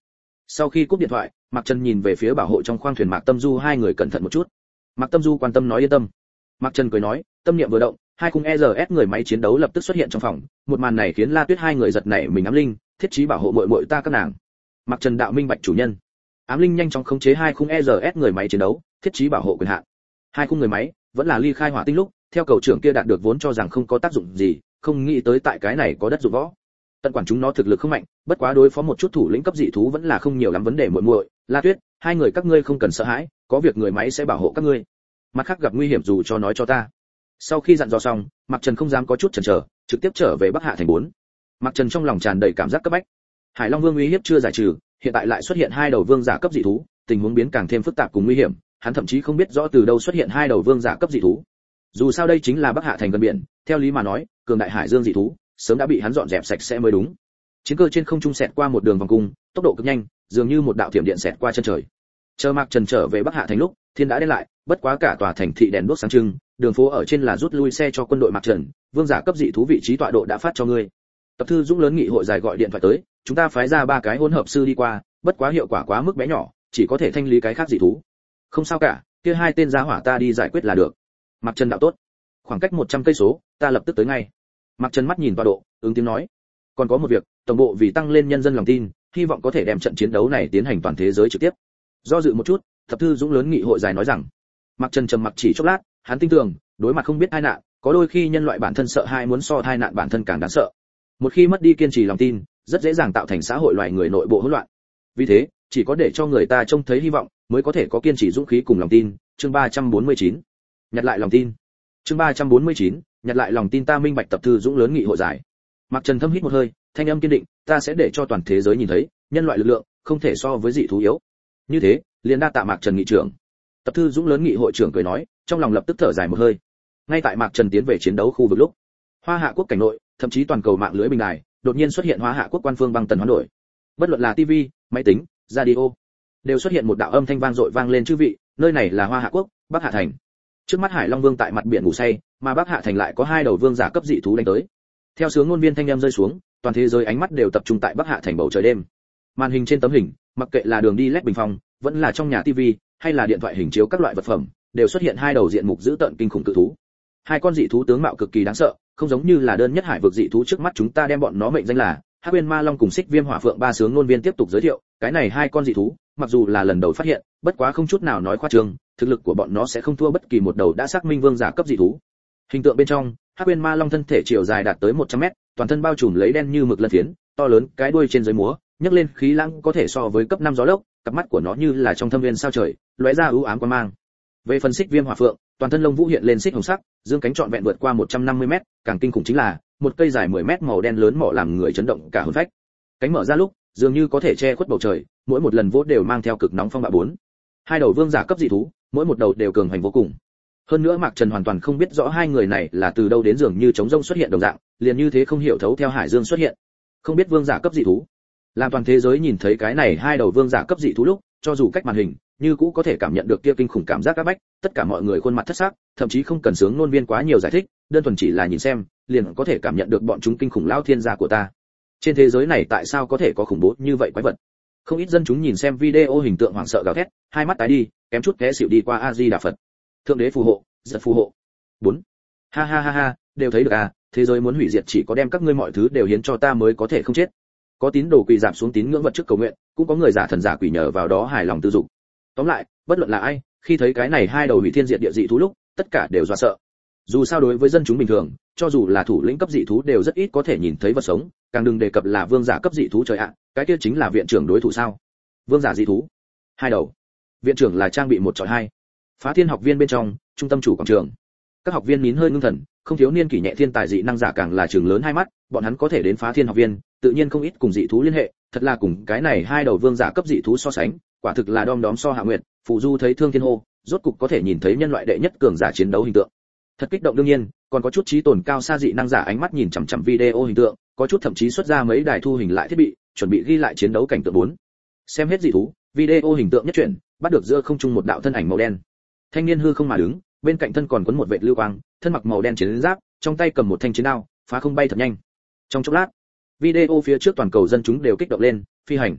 Sau khi cúp điện thoại, Mạc Trần nhìn về phía bảo hộ trong khoang thuyền Mạc Tâm Du hai người cẩn thận một chút. Mạc Tâm Du quan tâm nói yên tâm. Mạc Trần cười nói, tâm niệm vừa động, hai khung e rờ ét người máy chiến đấu lập tức xuất hiện trong phòng, một màn này khiến La Tuyết hai người giật nảy mình ám linh, thiết trí bảo hộ muội muội ta các nàng. Mạc Trần đạo minh bạch chủ nhân. Ám linh nhanh chóng khống chế hai khung e rờ ét người máy chiến đấu, thiết trí bảo hộ quyền hạn. Hai khung người máy vẫn là ly khai hỏa tinh lúc, theo cầu trưởng kia đạt được vốn cho rằng không có tác dụng gì, không nghĩ tới tại cái này có đất dụng võ. Tận quản chúng nó thực lực không mạnh, bất quá đối phó một chút thủ lĩnh cấp dị thú vẫn là không nhiều lắm vấn đề muội muội, La Tuyết, hai người các ngươi không cần sợ hãi, có việc người máy sẽ bảo hộ các ngươi. Mặt khác gặp nguy hiểm dù cho nói cho ta. Sau khi dặn dò xong, Mạc Trần không dám có chút chần chờ, trực tiếp trở về Bắc Hạ thành bốn. Mạc Trần trong lòng tràn đầy cảm giác cấp bách. Hải Long Vương uy hiếp chưa giải trừ, hiện tại lại xuất hiện hai đầu vương giả cấp dị thú, tình huống biến càng thêm phức tạp cùng nguy hiểm, hắn thậm chí không biết rõ từ đâu xuất hiện hai đầu vương giả cấp dị thú. Dù sao đây chính là Bắc Hạ thành gần biển, theo lý mà nói, cường đại hải dương dị thú sớm đã bị hắn dọn dẹp sạch sẽ mới đúng. Chiến cơ trên không trung xẹt qua một đường vòng cung, tốc độ cực nhanh, dường như một đạo thiểm điện xẹt qua chân trời. Chờ Mạc Trần trở về Bắc Hạ thành lúc, thiên đã đen lại, bất quá cả tòa thành thị đèn đuốc sáng trưng, đường phố ở trên là rút lui xe cho quân đội Mạc Trần, vương giả cấp dị thú vị trí tọa độ đã phát cho ngươi. Tập thư Dũng lớn nghị hội dài gọi điện thoại tới, chúng ta phái ra ba cái hỗn hợp sư đi qua, bất quá hiệu quả quá mức bé nhỏ, chỉ có thể thanh lý cái khác dị thú. Không sao cả, kia hai tên giá hỏa ta đi giải quyết là được. Mạc Trần đạo tốt. Khoảng cách một trăm cây số, ta lập tức tới ngay. Mạc Trần mắt nhìn tọa độ, ứng tiếng nói. Còn có một việc, tổng bộ vì tăng lên nhân dân lòng tin, hy vọng có thể đem trận chiến đấu này tiến hành toàn thế giới trực tiếp. Do dự một chút, Tập thư Dũng lớn nghị hội dài nói rằng. Mạc Trần trầm mặc chỉ chốc lát, hắn tin tưởng, đối mặt không biết tai nạn, có đôi khi nhân loại bản thân sợ hãi muốn so tai nạn bản thân càng đáng sợ. Một khi mất đi kiên trì lòng tin, rất dễ dàng tạo thành xã hội loài người nội bộ hỗn loạn. Vì thế, chỉ có để cho người ta trông thấy hy vọng, mới có thể có kiên trì dũng khí cùng lòng tin. Chương ba trăm bốn mươi chín. Nhặt lại lòng tin. Chương ba trăm bốn mươi chín. Nhặt lại lòng tin ta minh bạch. Tập thư Dũng lớn nghị hội dài. Mạc Trần thâm hít một hơi, thanh âm kiên định, ta sẽ để cho toàn thế giới nhìn thấy, nhân loại lực lượng không thể so với dị thú yếu. Như thế, liền đa tạ Mạc Trần nghị trưởng. Tập thư Dũng lớn nghị hội trưởng cười nói, trong lòng lập tức thở dài một hơi. Ngay tại Mạc Trần tiến về chiến đấu khu vực lúc, Hoa Hạ quốc cảnh nội, thậm chí toàn cầu mạng lưới bình đài, đột nhiên xuất hiện Hoa Hạ quốc quan phương băng tần hoán đổi. Bất luận là ti vi, máy tính, radio, đều xuất hiện một đạo âm thanh vang dội vang lên chư vị, nơi này là Hoa Hạ quốc, Bắc Hạ thành. Trước mắt Hải Long Vương tại mặt biển ngủ say, mà Bắc Hạ thành lại có hai đầu vương giả cấp dị thú đánh tới. Theo sướng ngôn viên thanh âm rơi xuống, toàn thế giới ánh mắt đều tập trung tại Bắc Hạ thành bầu trời đêm. Màn hình trên tấm hình, mặc kệ là đường đi led bình phong, vẫn là trong nhà tivi, hay là điện thoại hình chiếu các loại vật phẩm, đều xuất hiện hai đầu diện mục dữ tợn kinh khủng cự thú. Hai con dị thú tướng mạo cực kỳ đáng sợ, không giống như là đơn nhất hải vực dị thú trước mắt chúng ta đem bọn nó mệnh danh là Hắc Uyên Ma Long cùng Xích Viêm Hỏa Phượng ba sướng ngôn viên tiếp tục giới thiệu, cái này hai con dị thú, mặc dù là lần đầu phát hiện, bất quá không chút nào nói khoa trương, thực lực của bọn nó sẽ không thua bất kỳ một đầu đã xác minh vương giả cấp dị thú. Hình tượng bên trong, Hắc Uyên Ma Long thân thể chiều dài đạt tới một trăm mét, toàn thân bao trùm lấy đen như mực lân phiến, to lớn, cái đuôi trên dưới múa, nhấc lên khí lãng có thể so với cấp năm gió lốc, cặp mắt của nó như là trong thâm viên sao trời, lóe ra ưu ám quang mang. Về phần Xích Viêm Hỏa Phượng, toàn thân lông vũ hiện lên xích hồng sắc, dương cánh trọn vẹn vượt qua một trăm năm mươi mét, càng kinh khủng chính là một cây dài mười mét màu đen lớn mỏ làm người chấn động cả hồn phách. Cánh mở ra lúc, dường như có thể che khuất bầu trời, mỗi một lần vỗ đều mang theo cực nóng phong bạo bốn. Hai đầu vương giả cấp dị thú, mỗi một đầu đều cường hành vô cùng. Hơn nữa Mạc Trần hoàn toàn không biết rõ hai người này là từ đâu đến, dường như trống rông xuất hiện đồng dạng, liền như thế không hiểu thấu theo hải dương xuất hiện. Không biết vương giả cấp dị thú. Làm toàn thế giới nhìn thấy cái này hai đầu vương giả cấp dị thú lúc, cho dù cách màn hình, như cũ có thể cảm nhận được kia kinh khủng cảm giác áp bách, tất cả mọi người khuôn mặt thất sắc, thậm chí không cần sướng ngôn viên quá nhiều giải thích, đơn thuần chỉ là nhìn xem, liền có thể cảm nhận được bọn chúng kinh khủng lão thiên gia của ta. Trên thế giới này tại sao có thể có khủng bố như vậy quái vật? Không ít dân chúng nhìn xem video hình tượng hoảng sợ gào thét, hai mắt tái đi, kém chút té xỉu đi qua A Di Đà Phật. Thượng đế phù hộ, giật phù hộ. bốn. Ha ha ha ha, đều thấy được à, thế giới muốn hủy diệt chỉ có đem các ngươi mọi thứ đều hiến cho ta mới có thể không chết. Có tín đồ quỳ giảm xuống tín ngưỡng vật trước cầu nguyện, cũng có người giả thần giả quỷ nhờ vào đó hài lòng tư dục. Tóm lại, bất luận là ai, khi thấy cái này hai đầu hủy thiên diệt địa dị thú lúc, tất cả đều dọa sợ. Dù sao đối với dân chúng bình thường, cho dù là thủ lĩnh cấp dị thú đều rất ít có thể nhìn thấy vật sống, càng đừng đề cập là vương giả cấp dị thú trời ạ, cái kia chính là viện trưởng đối thủ sao? Vương giả dị thú, hai đầu. Viện trưởng là trang bị một chọi hai. Phá Thiên học viên bên trong, trung tâm chủ quảng trường. Các học viên nín hơi ngưng thần, không thiếu niên kỷ nhẹ thiên tài dị năng giả càng là trường lớn hai mắt, bọn hắn có thể đến Phá Thiên học viên, tự nhiên không ít cùng dị thú liên hệ, thật là cùng cái này hai đầu vương giả cấp dị thú so sánh, quả thực là đom đóm so hạ nguyệt, phù du thấy thương thiên hô, rốt cục có thể nhìn thấy nhân loại đệ nhất cường giả chiến đấu hình tượng. Thật kích động đương nhiên, còn có chút trí tồn cao xa dị năng giả ánh mắt nhìn chằm chằm video hình tượng, có chút thậm chí xuất ra mấy đài thu hình lại thiết bị, chuẩn bị ghi lại chiến đấu cảnh tượng bốn. Xem hết dị thú, video hình tượng nhất chuyển, bắt được giữa không trung một đạo thân ảnh màu đen. Thanh niên hư không mà đứng, bên cạnh thân còn quấn một vệt lưu quang, thân mặc màu đen chiến giáp, trong tay cầm một thanh chiến đao, phá không bay thật nhanh. Trong chốc lát, video phía trước toàn cầu dân chúng đều kích động lên, phi hành.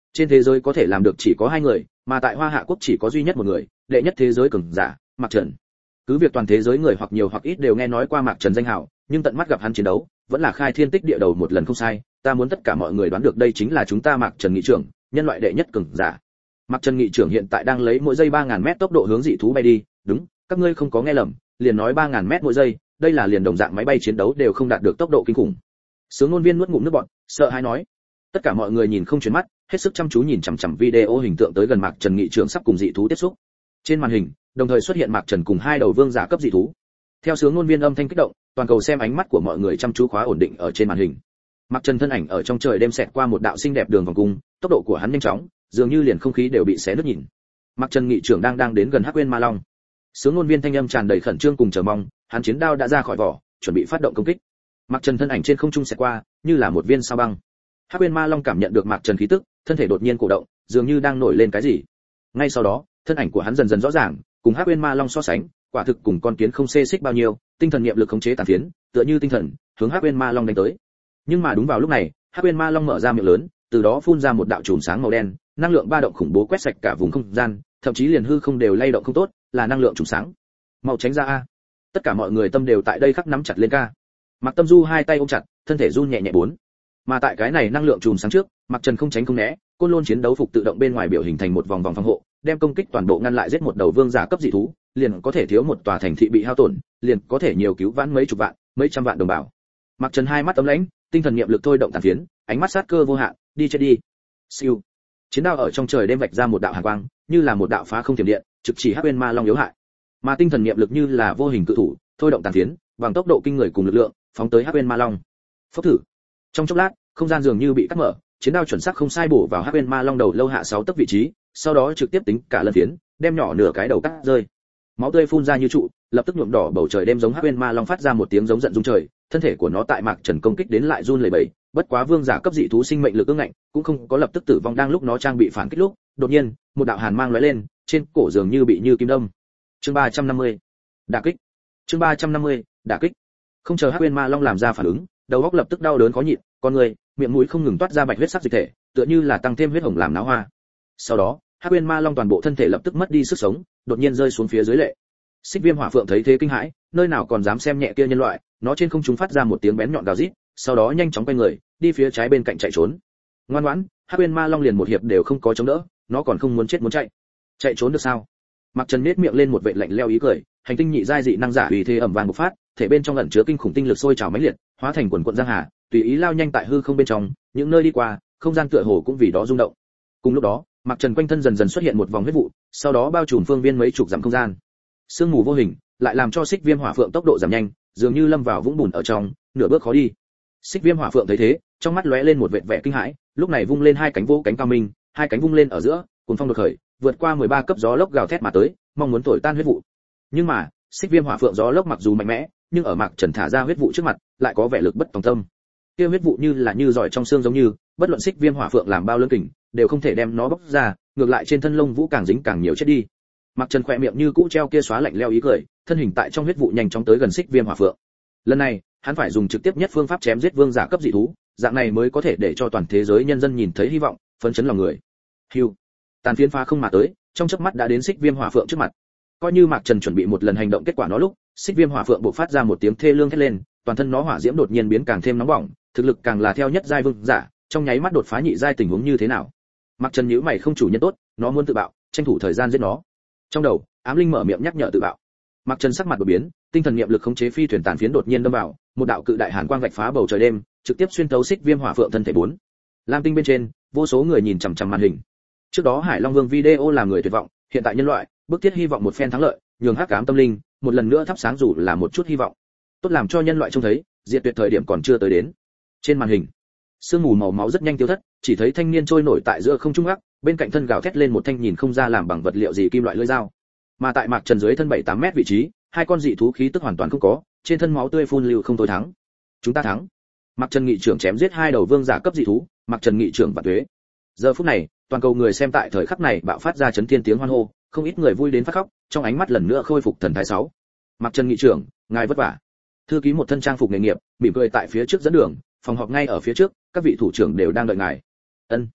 trên thế giới có thể làm được chỉ có hai người, mà tại Hoa Hạ quốc chỉ có duy nhất một người, đệ nhất thế giới cường giả, Mạc Trần. Cứ việc toàn thế giới người hoặc nhiều hoặc ít đều nghe nói qua Mạc Trần danh hào, nhưng tận mắt gặp hắn chiến đấu, vẫn là khai thiên tích địa đầu một lần không sai. Ta muốn tất cả mọi người đoán được đây chính là chúng ta Mạc Trần nghị trưởng, nhân loại đệ nhất cường giả. Mạc Trần nghị trưởng hiện tại đang lấy mỗi giây ba nghìn mét tốc độ hướng dị thú bay đi, đúng, các ngươi không có nghe lầm, liền nói ba nghìn mét mỗi giây, đây là liền đồng dạng máy bay chiến đấu đều không đạt được tốc độ kinh khủng. Sướng ngôn viên nuốt ngụm nước bọt, sợ hãi nói. Tất cả mọi người nhìn không chuyển mắt, hết sức chăm chú nhìn chằm chằm video hình tượng tới gần Mạc Trần nghị trưởng sắp cùng dị thú tiếp xúc. Trên màn hình, đồng thời xuất hiện Mạc Trần cùng hai đầu vương giả cấp dị thú. Theo sướng ngôn viên âm thanh kích động, toàn cầu xem ánh mắt của mọi người chăm chú khóa ổn định ở trên màn hình. Mạc Trần thân ảnh ở trong trời đêm xẹt qua một đạo xinh đẹp đường vòng cung, tốc độ của hắn nhanh chóng, dường như liền không khí đều bị xé nứt nhìn. Mạc Trần nghị trưởng đang đang đến gần Hắc Uyên Ma Long. Sướng ngôn viên thanh âm tràn đầy khẩn trương cùng chờ mong, hắn chiến đao đã ra khỏi vỏ, chuẩn bị phát động công kích. Mạc Trần thân ảnh trên không trung xẹt qua, như là một viên sao băng. Hắc Uyên Ma Long cảm nhận được Mạc Trần khí tức, thân thể đột nhiên cổ động, dường như đang nổi lên cái gì. Ngay sau đó, thân ảnh của hắn dần dần rõ ràng, cùng Hắc Uyên Ma Long so sánh, quả thực cùng con kiến không xê xích bao nhiêu, tinh thần niệm lực khống chế tàn phiến, tựa như tinh thần, hướng Hắc Uyên Ma Long đánh tới. Nhưng mà đúng vào lúc này, Hắc Uyên Ma Long mở ra miệng lớn, từ đó phun ra một đạo chùm sáng màu đen, năng lượng ba động khủng bố quét sạch cả vùng không gian, thậm chí liền hư không đều lay động không tốt, là năng lượng chùm sáng. Mau tránh ra a! Tất cả mọi người tâm đều tại đây khắc nắm chặt lên ca. Mạc Tâm Du hai tay ôm chặt, thân thể run nhẹ nhẹ bốn. Mà tại cái này năng lượng chùm sáng trước, Mạc Trần không tránh không né, côn lôn chiến đấu phục tự động bên ngoài biểu hình thành một vòng vòng phòng hộ, đem công kích toàn bộ ngăn lại, giết một đầu vương giả cấp dị thú, liền có thể thiếu một tòa thành thị bị hao tổn, liền có thể nhiều cứu vãn mấy chục vạn, mấy trăm vạn đồng bào. Mạc Trần hai mắt ấm lãnh, tinh thần niệm lực thôi động tàn phiến, ánh mắt sát cơ vô hạn, đi chết đi. Siêu. Chiến đao ở trong trời đêm vạch ra một đạo hàn quang, như là một đạo phá không tiềm điện, trực chỉ Hắc Uyên Ma Long yếu hại. Mà tinh thần niệm lực như là vô hình cự thủ, thôi động tàn phiến, bằng tốc độ kinh người cùng lực lượng, phóng tới Hắc Uyên Ma Long. Phốc thử. Trong chốc lát, không gian dường như bị cắt mở, chiến đao chuẩn xác không sai bổ vào Hắc Uyên Ma Long đầu lâu hạ sáu tấc vị trí, sau đó trực tiếp tính cả lân phiến, đem nhỏ nửa cái đầu cắt rơi. Máu tươi phun ra như trụ, lập tức nhuộm đỏ bầu trời đêm, giống Hắc Uyên Ma Long phát ra một tiếng giống giận rung trời, thân thể của nó tại Mạc Trần công kích đến lại run lẩy bẩy, bất quá vương giả cấp dị thú sinh mệnh lực ương ngạnh, cũng không có lập tức tử vong. Đang lúc nó trang bị phản kích lúc, đột nhiên, một đạo hàn mang lóe lên, trên cổ dường như bị như kim đâm. Chương ba trăm năm mươi. Đả kích. Chương ba trăm năm mươi. Đả kích. Không chờ Hắc Uyên Ma Long làm ra phản ứng, đầu óc lập tức đau đớn khó nhịn, con người, miệng mũi không ngừng toát ra bạch huyết sắc dịch thể, tựa như là tăng thêm huyết hồng làm náo hoa. Sau đó, Hắc Uyên Ma Long toàn bộ thân thể lập tức mất đi sức sống, đột nhiên rơi xuống phía dưới lệ. Xích Viêm Hỏa Phượng thấy thế kinh hãi, nơi nào còn dám xem nhẹ kia nhân loại, nó trên không trung phát ra một tiếng bén nhọn gào rít, sau đó nhanh chóng quay người, đi phía trái bên cạnh chạy trốn. Ngoan ngoãn, Hắc Uyên Ma Long liền một hiệp đều không có chống đỡ, nó còn không muốn chết muốn chạy. Chạy trốn được sao? Mạc Trần nhếch miệng lên một vệt lạnh lẽo ý cười, hành tinh nhị giai dị năng giả uy thế ầm vang bộc phát, thể bên trong ẩn chứa kinh khủng tinh lực sôi trào mãnh liệt, hóa thành quần quần giang hà, tùy ý lao nhanh tại hư không bên trong, những nơi đi qua, không gian tựa hồ cũng vì đó rung động. Cùng lúc đó, Mạc Trần quanh thân dần dần xuất hiện một vòng huyết vụ, sau đó bao trùm phương viên mấy chục dặm không gian. Sương mù vô hình, lại làm cho Xích Viêm Hỏa Phượng tốc độ giảm nhanh, dường như lâm vào vũng bùn ở trong, nửa bước khó đi. Xích Viêm Hỏa Phượng thấy thế, trong mắt lóe lên một vệt vẻ kinh hãi, lúc này vung lên hai cánh vô cánh cao minh, hai cánh vung lên ở giữa, cuồng phong đột khởi, vượt qua mười ba cấp gió lốc gào thét mà tới, mong muốn thổi tan huyết vụ. Nhưng mà, Xích Viêm Hỏa Phượng gió lốc mặc dù mạnh mẽ, nhưng ở Mạc Trần thả ra huyết vụ trước mặt, lại có vẻ lực bất tòng tâm. Kia huyết vụ như là như giỏi trong xương, giống như, bất luận Xích Viêm Hỏa Phượng làm bao lớn kình, đều không thể đem nó bóc ra, ngược lại trên thân lông vũ càng dính càng nhiều chết đi. Mạc Trần khỏe miệng như cũ treo kia xóa lạnh lẽo ý cười, thân hình tại trong huyết vụ nhanh chóng tới gần Xích Viêm Hỏa Phượng. Lần này, hắn phải dùng trực tiếp nhất phương pháp chém giết vương giả cấp dị thú, dạng này mới có thể để cho toàn thế giới nhân dân nhìn thấy hy vọng, phấn chấn lòng người. Hưu, tàn phiến phá không mà tới, trong chớp mắt đã đến Xích Viêm Hỏa Phượng trước mặt. Coi như Mạc Trần chuẩn bị một lần hành động, kết quả nó lúc, Xích Viêm Hỏa Phượng bộc phát ra một tiếng thê lương thét lên, toàn thân nó hỏa diễm đột nhiên biến càng thêm nóng bỏng, thực lực càng là theo nhất giai vương giả, trong nháy mắt đột phá nhị giai, tình huống như thế nào? Mạc Trần nhíu mày, không chủ nhân tốt, nó muốn tự bạo, tranh thủ thời gian giết nó. Trong đầu, ám linh mở miệng nhắc nhở tự bạo. Mạc Trần sắc mặt đổi biến, tinh thần niệm lực khống chế phi thuyền tàn phiến đột nhiên đâm vào, một đạo cự đại hàn quang vạch phá bầu trời đêm, trực tiếp xuyên thấu Xích Viêm Hỏa Phượng thân thể bốn. Lam tinh bên trên, vô số người nhìn chằm chằm màn hình. Trước đó Hải Long Vương video làm người tuyệt vọng, hiện tại nhân loại, bước thiết hy vọng một phen thắng lợi, nhường hắc ám tâm linh một lần nữa thắp sáng dù là một chút hy vọng. Tốt làm cho nhân loại trông thấy, diệt tuyệt thời điểm còn chưa tới đến. Trên màn hình, sương mù màu máu rất nhanh tiêu thất, chỉ thấy thanh niên trôi nổi tại giữa không trung ngắc, bên cạnh thân gào thét lên một thanh nhìn không ra làm bằng vật liệu gì kim loại lưỡi dao. Mà tại Mạc Trần dưới thân bảy tám mét vị trí, hai con dị thú khí tức hoàn toàn không có, trên thân máu tươi phun lưu không tối thắng. Chúng ta thắng. Mạc Trần nghị trưởng chém giết hai đầu vương giả cấp dị thú, Mạc Trần nghị trưởng và tuế. Giờ phút này, toàn cầu người xem tại thời khắc này bạo phát ra chấn thiên tiếng hoan hô, không ít người vui đến phát khóc, trong ánh mắt lần nữa khôi phục thần thái sáu. Mạc Trần nghị trưởng, ngài vất vả. Thư ký một thân trang phục nghề nghiệp, mỉm cười tại phía trước dẫn đường, phòng họp ngay ở phía trước, các vị thủ trưởng đều đang đợi ngài. Ân.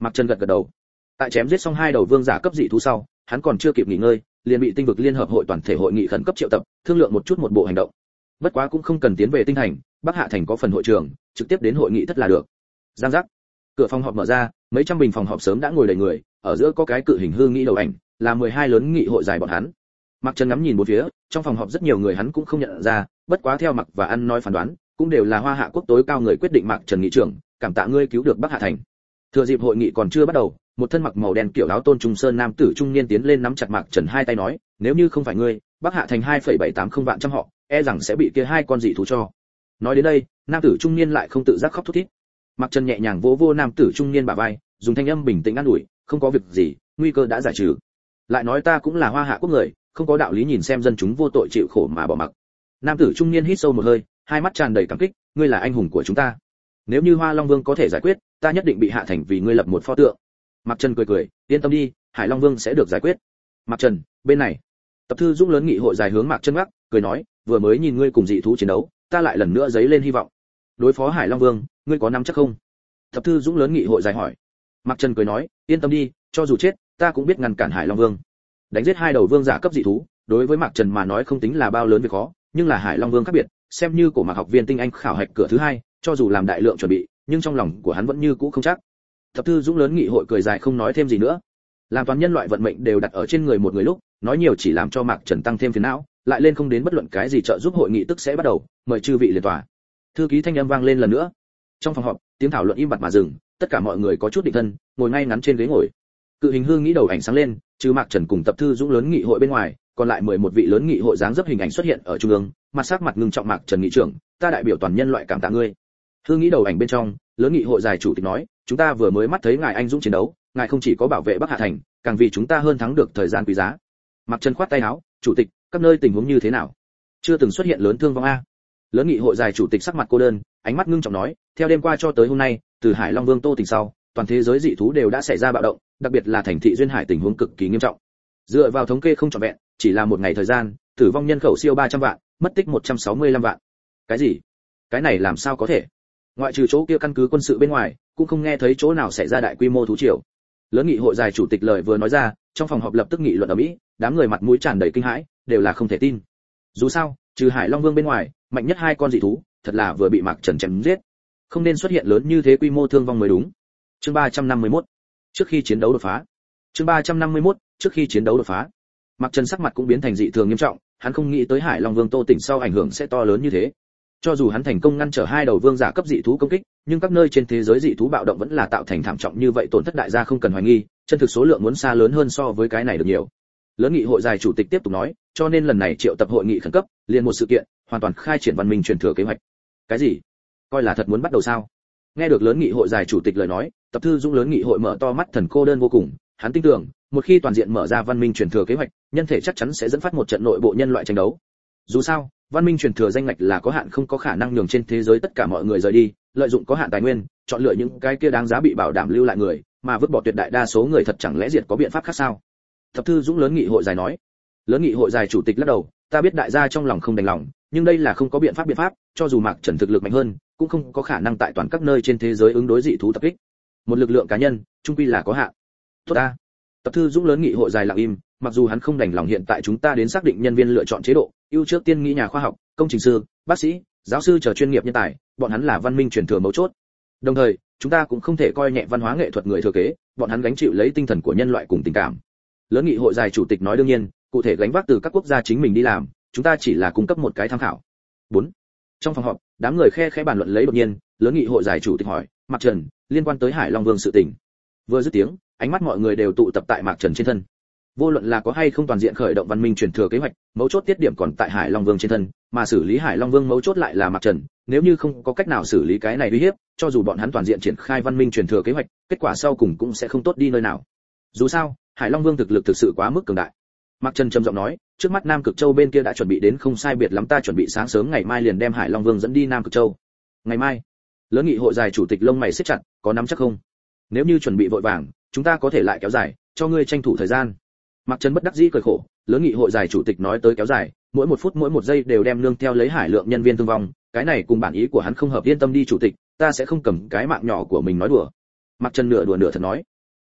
Mạc Trần gật gật đầu. Tại chém giết xong hai đầu vương giả cấp dị thú sau, hắn còn chưa kịp nghỉ ngơi, liền bị tinh vực liên hợp hội toàn thể hội nghị khẩn cấp triệu tập, thương lượng một chút một bộ hành động. Bất quá cũng không cần tiến về tinh thành, Bắc Hạ thành có phần hội trường, trực tiếp đến hội nghị thất là được. Giang giác. Cửa phòng họp mở ra, mấy trăm bình phòng họp sớm đã ngồi đầy người, ở giữa có cái cự hình hư nghĩ đầu ảnh, là mười hai lớn nghị hội dài bọn hắn. Mạc Trần ngắm nhìn bốn phía, trong phòng họp rất nhiều người hắn cũng không nhận ra, bất quá theo Mặc và ăn nói phán đoán, cũng đều là Hoa Hạ quốc tối cao người quyết định. Mạc Trần nghị trưởng, cảm tạ ngươi cứu được Bắc Hạ thành. Thừa dịp hội nghị còn chưa bắt đầu, một thân mặc màu đen kiểu áo tôn trung sơn nam tử trung niên tiến lên nắm chặt Mạc Trần hai tay nói, nếu như không phải ngươi, Bắc Hạ thành hai phẩy bảy tám không vạn trăm họ, e rằng sẽ bị kia hai con dị thú cho. Nói đến đây, nam tử trung niên lại không tự giác khóc thút thít. Mạc Trần nhẹ nhàng vỗ vỗ nam tử trung niên bả vai, dùng thanh âm bình tĩnh an ủi, không có việc gì, nguy cơ đã giải trừ. Lại nói ta cũng là Hoa Hạ quốc người, không có đạo lý nhìn xem dân chúng vô tội chịu khổ mà bỏ mặc. Nam tử trung niên hít sâu một hơi, hai mắt tràn đầy cảm kích, ngươi là anh hùng của chúng ta. Nếu như Hoa Long Vương có thể giải quyết, ta nhất định bị hạ thành vì ngươi lập một pho tượng. Mạc Trần cười cười, yên tâm đi, Hải Long Vương sẽ được giải quyết. Mạc Trần, bên này. Tập thư Dũng lớn nghị hội dài hướng Mạc Trần ngắc, cười nói, vừa mới nhìn ngươi cùng dị thú chiến đấu, ta lại lần nữa dấy lên hy vọng. Đối phó Hải Long Vương, ngươi có nắm chắc không? Tập thư Dũng lớn nghị hội dài hỏi. Mạc Trần cười nói, yên tâm đi, cho dù chết, ta cũng biết ngăn cản Hải Long Vương. Đánh giết hai đầu vương giả cấp dị thú, đối với Mạc Trần mà nói không tính là bao lớn việc khó, nhưng là Hải Long Vương khác biệt, xem như cổ Mạc học viên tinh anh khảo hạch cửa thứ hai, cho dù làm đại lượng chuẩn bị, nhưng trong lòng của hắn vẫn như cũ không chắc. Thập thư Dũng lớn nghị hội cười dài không nói thêm gì nữa. Làm toàn nhân loại vận mệnh đều đặt ở trên người một người lúc, nói nhiều chỉ làm cho Mạc Trần tăng thêm phiền não, lại lên không đến bất luận cái gì trợ giúp hội nghị tức sẽ bắt đầu, mời chư vị liền tòa. Thư ký thanh âm vang lên lần nữa. Trong phòng họp, tiếng thảo luận im bặt mà dừng, tất cả mọi người có chút định thân, ngồi ngay ngắn trên ghế ngồi. Cự hình hương nghĩ đầu ảnh sáng lên, trừ Mạc Trần cùng tập thư Dũng lớn nghị hội bên ngoài, còn lại mười một vị lớn nghị hội dáng dấp hình ảnh xuất hiện ở trung ương, mặt sắc mặt ngưng trọng. Mạc Trần nghị trưởng, ta đại biểu toàn nhân loại cảm tạ ngươi. Hương nghĩ đầu ảnh bên trong, lớn nghị hội dài chủ tịch nói, chúng ta vừa mới mắt thấy ngài anh dũng chiến đấu, ngài không chỉ có bảo vệ Bắc Hạ thành, càng vì chúng ta hơn thắng được thời gian quý giá. Mạc Trần khoát tay áo, chủ tịch, các nơi tình huống như thế nào? Chưa từng xuất hiện lớn thương vong a. Lớn nghị hội dài chủ tịch sắc mặt cô đơn, ánh mắt ngưng trọng nói, theo đêm qua cho tới hôm nay, từ Hải Long Vương Tô Tình sau, toàn thế giới dị thú đều đã xảy ra bạo động, đặc biệt là thành thị duyên hải tình huống cực kỳ nghiêm trọng. Dựa vào thống kê không trọn vẹn, chỉ là một ngày thời gian, tử vong nhân khẩu siêu ba trăm vạn, mất tích một trăm sáu mươi lăm vạn. Cái gì? Cái này làm sao có thể? Ngoại trừ chỗ kia căn cứ quân sự bên ngoài, cũng không nghe thấy chỗ nào xảy ra đại quy mô thú triều. Lớn nghị hội dài chủ tịch lời vừa nói ra, trong phòng họp lập tức nghị luận ở mỹ, đám người mặt mũi tràn đầy kinh hãi, đều là không thể tin. Dù sao, trừ Hải Long Vương bên ngoài, mạnh nhất hai con dị thú, thật là vừa bị Mạc Trần chém giết. Không nên xuất hiện lớn như thế quy mô thương vong mới đúng. Chương ba trăm năm mươi mốt, trước khi chiến đấu đột phá. Chương ba trăm năm mươi mốt, trước khi chiến đấu đột phá. Mạc Trần sắc mặt cũng biến thành dị thường nghiêm trọng, hắn không nghĩ tới Hải Long Vương Tô Tỉnh sau ảnh hưởng sẽ to lớn như thế. Cho dù hắn thành công ngăn trở hai đầu vương giả cấp dị thú công kích, nhưng các nơi trên thế giới dị thú bạo động vẫn là tạo thành thảm trọng như vậy, tổn thất đại gia không cần hoài nghi, chân thực số lượng muốn xa lớn hơn so với cái này được nhiều. Lớn nghị hội dài chủ tịch tiếp tục nói, cho nên lần này triệu tập hội nghị khẩn cấp, liền một sự kiện, hoàn toàn khai triển văn minh truyền thừa kế hoạch. Cái gì? Coi là thật muốn bắt đầu sao? Nghe được lớn nghị hội dài chủ tịch lời nói, tập thư Dũng lớn nghị hội mở to mắt thần cô đơn vô cùng, hắn tin tưởng, một khi toàn diện mở ra văn minh truyền thừa kế hoạch, nhân thể chắc chắn sẽ dẫn phát một trận nội bộ nhân loại tranh đấu. Dù sao, văn minh truyền thừa danh ngạch là có hạn, không có khả năng nhường trên thế giới tất cả mọi người rời đi, lợi dụng có hạn tài nguyên, chọn lựa những cái kia đáng giá bị bảo đảm lưu lại người, mà vứt bỏ tuyệt đại đa số người thật chẳng lẽ diệt có biện pháp khác sao? Tập thư Dũng lớn nghị hội dài nói. Lớn nghị hội dài chủ tịch lắc đầu, ta biết đại gia trong lòng không đành lòng, nhưng đây là không có biện pháp biện pháp, cho dù Mạc Trần thực lực mạnh hơn, cũng không có khả năng tại toàn các nơi trên thế giới ứng đối dị thú tập kích. Một lực lượng cá nhân, chung quy là có hạn. Tốt ta. Tập thư Dũng lớn nghị hội dài lặng im, mặc dù hắn không đành lòng, hiện tại chúng ta đến xác định nhân viên lựa chọn chế độ, ưu trước tiên nghĩ nhà khoa học, công trình sư, bác sĩ, giáo sư chờ chuyên nghiệp nhân tài, bọn hắn là văn minh truyền thừa mấu chốt. Đồng thời, chúng ta cũng không thể coi nhẹ văn hóa nghệ thuật người thừa kế, bọn hắn gánh chịu lấy tinh thần của nhân loại cùng tình cảm. Lớn nghị hội dài chủ tịch nói, đương nhiên, cụ thể gánh vác từ các quốc gia chính mình đi làm, chúng ta chỉ là cung cấp một cái tham khảo. bốn. Trong phòng họp, đám người khe khẽ bàn luận lấy, đột nhiên, lớn nghị hội dài chủ tịch hỏi, Mạc Trần, liên quan tới Hải Long Vương sự tình. Vừa dứt tiếng, ánh mắt mọi người đều tụ tập tại Mạc Trần trên thân. Vô luận là có hay không toàn diện khởi động văn minh truyền thừa kế hoạch, mấu chốt tiết điểm còn tại Hải Long Vương trên thân, mà xử lý Hải Long Vương mấu chốt lại là Mạc Trần, nếu như không có cách nào xử lý cái này uy hiếp, cho dù bọn hắn toàn diện triển khai văn minh truyền thừa kế hoạch, kết quả sau cùng cũng sẽ không tốt đi nơi nào. Dù sao, Hải Long Vương thực lực thực sự quá mức cường đại. Mạc Trần trầm giọng nói, trước mắt Nam Cực Châu bên kia đã chuẩn bị đến không sai biệt lắm, ta chuẩn bị sáng sớm ngày mai liền đem Hải Long Vương dẫn đi Nam Cực Châu. Ngày mai? Lớn nghị hội dài chủ tịch lông mày siết chặt, có nắm chắc không? Nếu như chuẩn bị vội vàng, chúng ta có thể lại kéo dài, cho ngươi tranh thủ thời gian. Mạc Trần bất đắc dĩ cười khổ, lớn nghị hội dài chủ tịch nói tới kéo dài, mỗi một phút mỗi một giây đều đem nương theo lấy hải lượng nhân viên thương vong, cái này cùng bản ý của hắn không hợp, yên tâm đi chủ tịch, ta sẽ không cầm cái mạng nhỏ của mình nói đùa. Mạc Trần nửa đùa nửa thật nói,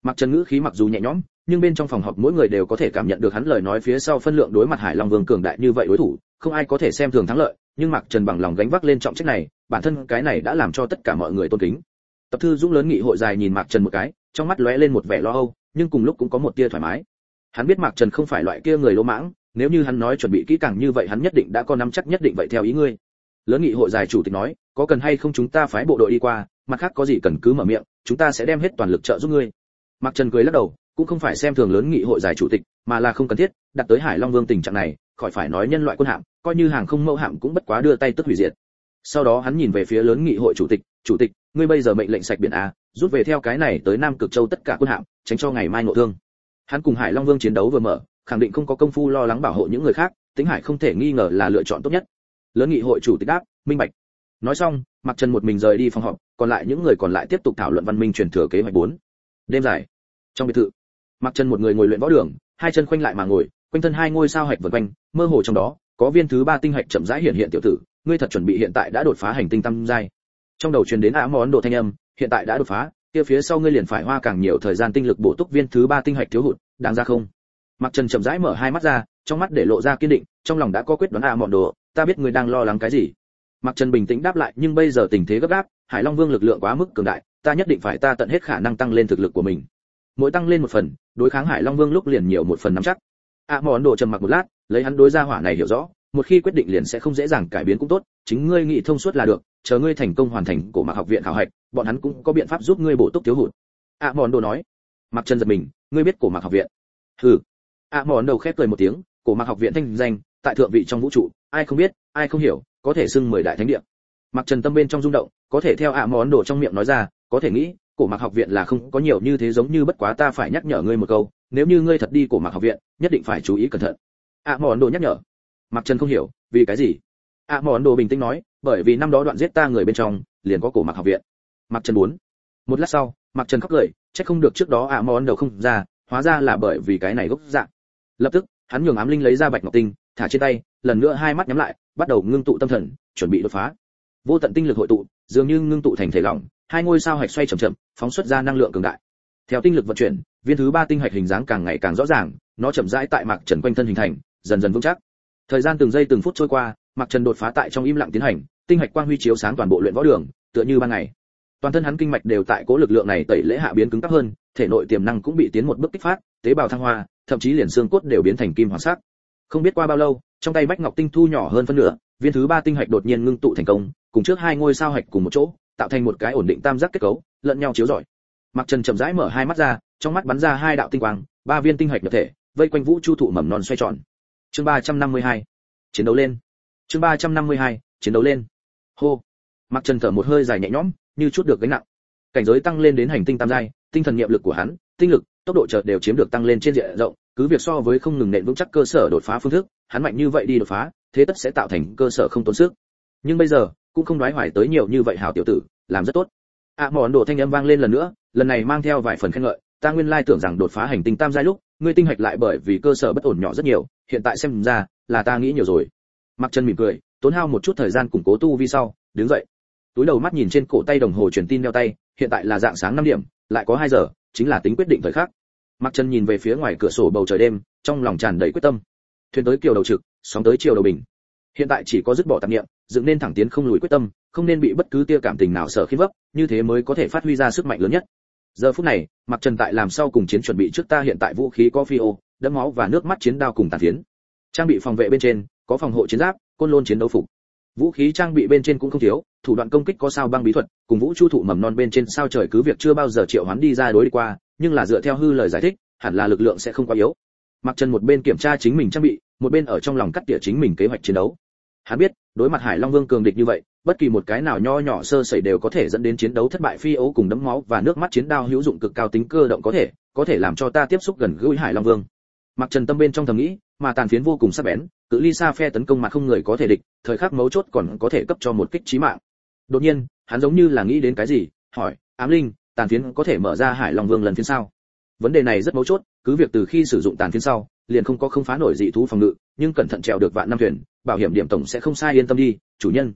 Mạc Trần ngữ khí mặc dù nhẹ nhõm, nhưng bên trong phòng họp mỗi người đều có thể cảm nhận được hắn lời nói phía sau phân lượng. Đối mặt Hải Long Vương cường đại như vậy đối thủ, không ai có thể xem thường thắng lợi, nhưng Mạc Trần bằng lòng gánh vác lên trọng trách này, bản thân cái này đã làm cho tất cả mọi người tôn kính. Tập thư Dũng lớn nghị hội dài nhìn Mạc Trần một cái, trong mắt lóe lên một vẻ lo âu, nhưng cùng lúc cũng có một tia thoải mái. Hắn biết Mạc Trần không phải loại kia người lỗ mãng, nếu như hắn nói chuẩn bị kỹ càng như vậy hắn nhất định đã có nắm chắc nhất định vậy theo ý ngươi. Lớn nghị hội dài chủ tịch nói, có cần hay không chúng ta phái bộ đội đi qua, mặt khác có gì cần cứ mở miệng, chúng ta sẽ đem hết toàn lực trợ giúp ngươi. Mạc Trần cười lắc đầu, cũng không phải xem thường lớn nghị hội dài chủ tịch, mà là không cần thiết, đặt tới Hải Long Vương tình trạng này, khỏi phải nói nhân loại quân hạm, coi như hàng không mẫu hạm cũng bất quá đưa tay tức hủy diệt. Sau đó hắn nhìn về phía lớn nghị hội chủ tịch, chủ tịch, ngươi bây giờ mệnh lệnh sạch biển a, rút về theo cái này tới Nam Cực Châu tất cả quân hạm, tránh cho ngày mai ngộ thương. Hắn cùng Hải Long Vương chiến đấu vừa mở, khẳng định không có công phu lo lắng bảo hộ những người khác, Tĩnh Hải không thể nghi ngờ là lựa chọn tốt nhất. Lớn nghị hội chủ tịch đáp, minh bạch. Nói xong, Mạc Trần một mình rời đi phòng họp, còn lại những người còn lại tiếp tục thảo luận văn minh truyền thừa kế hoạch bốn. Đêm dài, trong biệt thự, Mạc Trần một người ngồi luyện võ đường, hai chân khoanh lại mà ngồi, quanh thân hai ngôi sao hạch vần quanh, mơ hồ trong đó có viên thứ ba tinh hạch chậm rãi hiện hiện. Tiểu tử, ngươi thật chuẩn bị hiện tại đã đột phá hành tinh tam giai? Trong đầu truyền đến ám món độ thanh âm, hiện tại đã đột phá, kia phía sau ngươi liền phải hoa càng nhiều thời gian tinh lực bổ túc viên thứ ba tinh hạch thiếu hụt, đáng ra không? Mạc Trần chậm rãi mở hai mắt ra, trong mắt để lộ ra kiên định, trong lòng đã có quyết đoán. À mọn đồ, ta biết ngươi đang lo lắng cái gì. Mạc Trần bình tĩnh đáp lại, nhưng bây giờ tình thế gấp gáp, Hải Long Vương lực lượng quá mức cường đại, ta nhất định phải ta tận hết khả năng tăng lên thực lực của mình. Mỗi tăng lên một phần, đối kháng Hải Long Vương lúc liền nhiều một phần nắm chắc. À mọn đồ trầm mặc một lát, lấy hắn đối gia hỏa này hiểu rõ, một khi quyết định liền sẽ không dễ dàng cải biến cũng tốt, chính ngươi nghĩ thông suốt là được, chờ ngươi thành công hoàn thành cổ Mạc học viện khảo hạch, bọn hắn cũng có biện pháp giúp ngươi bổ túc thiếu hụt. À mọn đồ nói. Mạc Trần giật mình, ngươi biết cổ Mạc học viện? Hừ. À mọn đầu khép cười một tiếng, cổ Mạc học viện thanh danh tại thượng vị trong vũ trụ, ai không biết, ai không hiểu, có thể xưng mười đại thánh địa. Mạc Trần tâm bên trong rung động, có thể theo ạ món đồ trong miệng nói ra, có thể nghĩ, cổ Mạc học viện là không có nhiều như thế, giống như bất quá ta phải nhắc nhở ngươi một câu, nếu như ngươi thật đi cổ Mạc học viện, nhất định phải chú ý cẩn thận. ạ món đồ nhắc nhở. Mạc Trần không hiểu, vì cái gì? ạ món đồ bình tĩnh nói, bởi vì năm đó đoạn giết ta người bên trong, liền có cổ Mạc học viện. Mạc Trần muốn. Một lát sau, Mạc Trần khóc cười, chắc không được trước đó ạ món đồ không ra, hóa ra là bởi vì cái này gốc dạng. Lập tức, hắn nhường ám linh lấy ra bạch ngọc tinh, thả trên tay, lần nữa hai mắt nhắm lại, bắt đầu ngưng tụ tâm thần, chuẩn bị đột phá. Vô tận tinh lực hội tụ, dường như ngưng tụ thành thể lỏng, hai ngôi sao hạch xoay chậm chậm, phóng xuất ra năng lượng cường đại. Theo tinh lực vận chuyển, viên thứ ba tinh hạch hình dáng càng ngày càng rõ ràng, nó chậm rãi tại Mạc Trần quanh thân hình thành, dần dần vững chắc. Thời gian từng giây từng phút trôi qua, Mạc Trần đột phá tại trong im lặng tiến hành, tinh hạch quang huy chiếu sáng toàn bộ luyện võ đường, tựa như ban ngày. Toàn thân hắn kinh mạch đều tại cố lực lượng này tẩy lễ hạ biến cứng cáp hơn, thể nội tiềm năng cũng bị tiến một bước kích phát, tế bào thăng hoa, thậm chí liền xương cốt đều biến thành kim hoàng sắc. Không biết qua bao lâu, trong tay bách ngọc tinh thu nhỏ hơn phân nửa, viên thứ ba tinh hạch đột nhiên ngưng tụ thành công, cùng trước hai ngôi sao hạch cùng một chỗ, tạo thành một cái ổn định tam giác kết cấu, lẫn nhau chiếu rọi. Mạc Trần chậm rãi mở hai mắt ra, trong mắt bắn ra hai đạo tinh quang, ba viên tinh hạch nhập thể, vây quanh vũ chu thụ mầm non xoay tròn. Chương ba trăm năm mươi hai, chiến đấu lên. Chương ba trăm năm mươi hai, chiến đấu lên. Hô. Mạc Trần thở một hơi dài nhẹ nhõm, như chút được gánh nặng. Cảnh giới tăng lên đến hành tinh tam giai, tinh thần niệm lực của hắn, tinh lực, tốc độ chợt đều chiếm được tăng lên trên diện rộng, cứ việc so với không ngừng nện vững chắc cơ sở đột phá phương thức, hắn mạnh như vậy đi đột phá, thế tất sẽ tạo thành cơ sở không tốn sức. Nhưng bây giờ, cũng không đoái hoài tới nhiều như vậy hảo tiểu tử, làm rất tốt. À món đồ thanh âm vang lên lần nữa, lần này mang theo vài phần khen ngợi, ta nguyên lai tưởng rằng đột phá hành tinh tam giai lúc, ngươi tinh hạch lại bởi vì cơ sở bất ổn nhỏ rất nhiều, hiện tại xem ra, là ta nghĩ nhiều rồi. Mạc Trần mỉm cười, tốn hao một chút thời gian củng cố tu vi sau, đứng dậy. Túi đầu mắt nhìn trên cổ tay đồng hồ truyền tin đeo tay, hiện tại là dạng sáng năm điểm, lại có hai giờ, chính là tính quyết định thời khắc. Mạc Trần nhìn về phía ngoài cửa sổ bầu trời đêm, trong lòng tràn đầy quyết tâm. Thuyền tới kiều đầu trực, sóng tới chiều đầu bình. Hiện tại chỉ có dứt bỏ tạp niệm, dựng nên thẳng tiến không lùi quyết tâm, không nên bị bất cứ tia cảm tình nào sợ khiếp vấp, như thế mới có thể phát huy ra sức mạnh lớn nhất. Giờ phút này, Mạc Trần tại làm sau cùng chiến chuẩn bị trước ta hiện tại vũ khí có phi ô, đẫm máu và nước mắt chiến đao cùng tàn phiến. Trang bị phòng vệ bên trên, có phòng hộ chiến giáp, côn lôn chiến đấu phục. Vũ khí trang bị bên trên cũng không thiếu, thủ đoạn công kích có sao băng bí thuật, cùng vũ chu thụ mầm non bên trên sao trời cứ việc chưa bao giờ triệu hoán đi ra đối đi qua, nhưng là dựa theo hư lời giải thích, hẳn là lực lượng sẽ không quá yếu. Mạc Trần một bên kiểm tra chính mình trang bị, một bên ở trong lòng cắt tỉa chính mình kế hoạch chiến đấu. Hắn biết, đối mặt Hải Long Vương cường địch như vậy, bất kỳ một cái nào nho nhỏ sơ sẩy đều có thể dẫn đến chiến đấu thất bại. Phi ấu cùng đấm máu và nước mắt chiến đao hữu dụng cực cao tính cơ động có thể, có thể làm cho ta tiếp xúc gần gũi Hải Long Vương. Mạc Trần tâm bên trong thầm nghĩ, mà tàn phiến vô cùng sắc bén, cự ly xa phe tấn công mà không người có thể địch, thời khắc mấu chốt còn có thể cấp cho một kích chí mạng. Đột nhiên, hắn giống như là nghĩ đến cái gì, hỏi, ám linh, tàn phiến có thể mở ra Hải Long Vương lần phiến sao? Vấn đề này rất mấu chốt, cứ việc từ khi sử dụng tàn phiến sau, liền không có không phá nổi dị thú phòng ngự, nhưng cẩn thận trèo được vạn năm thuyền, bảo hiểm điểm tổng sẽ không sai, yên tâm đi, chủ nhân.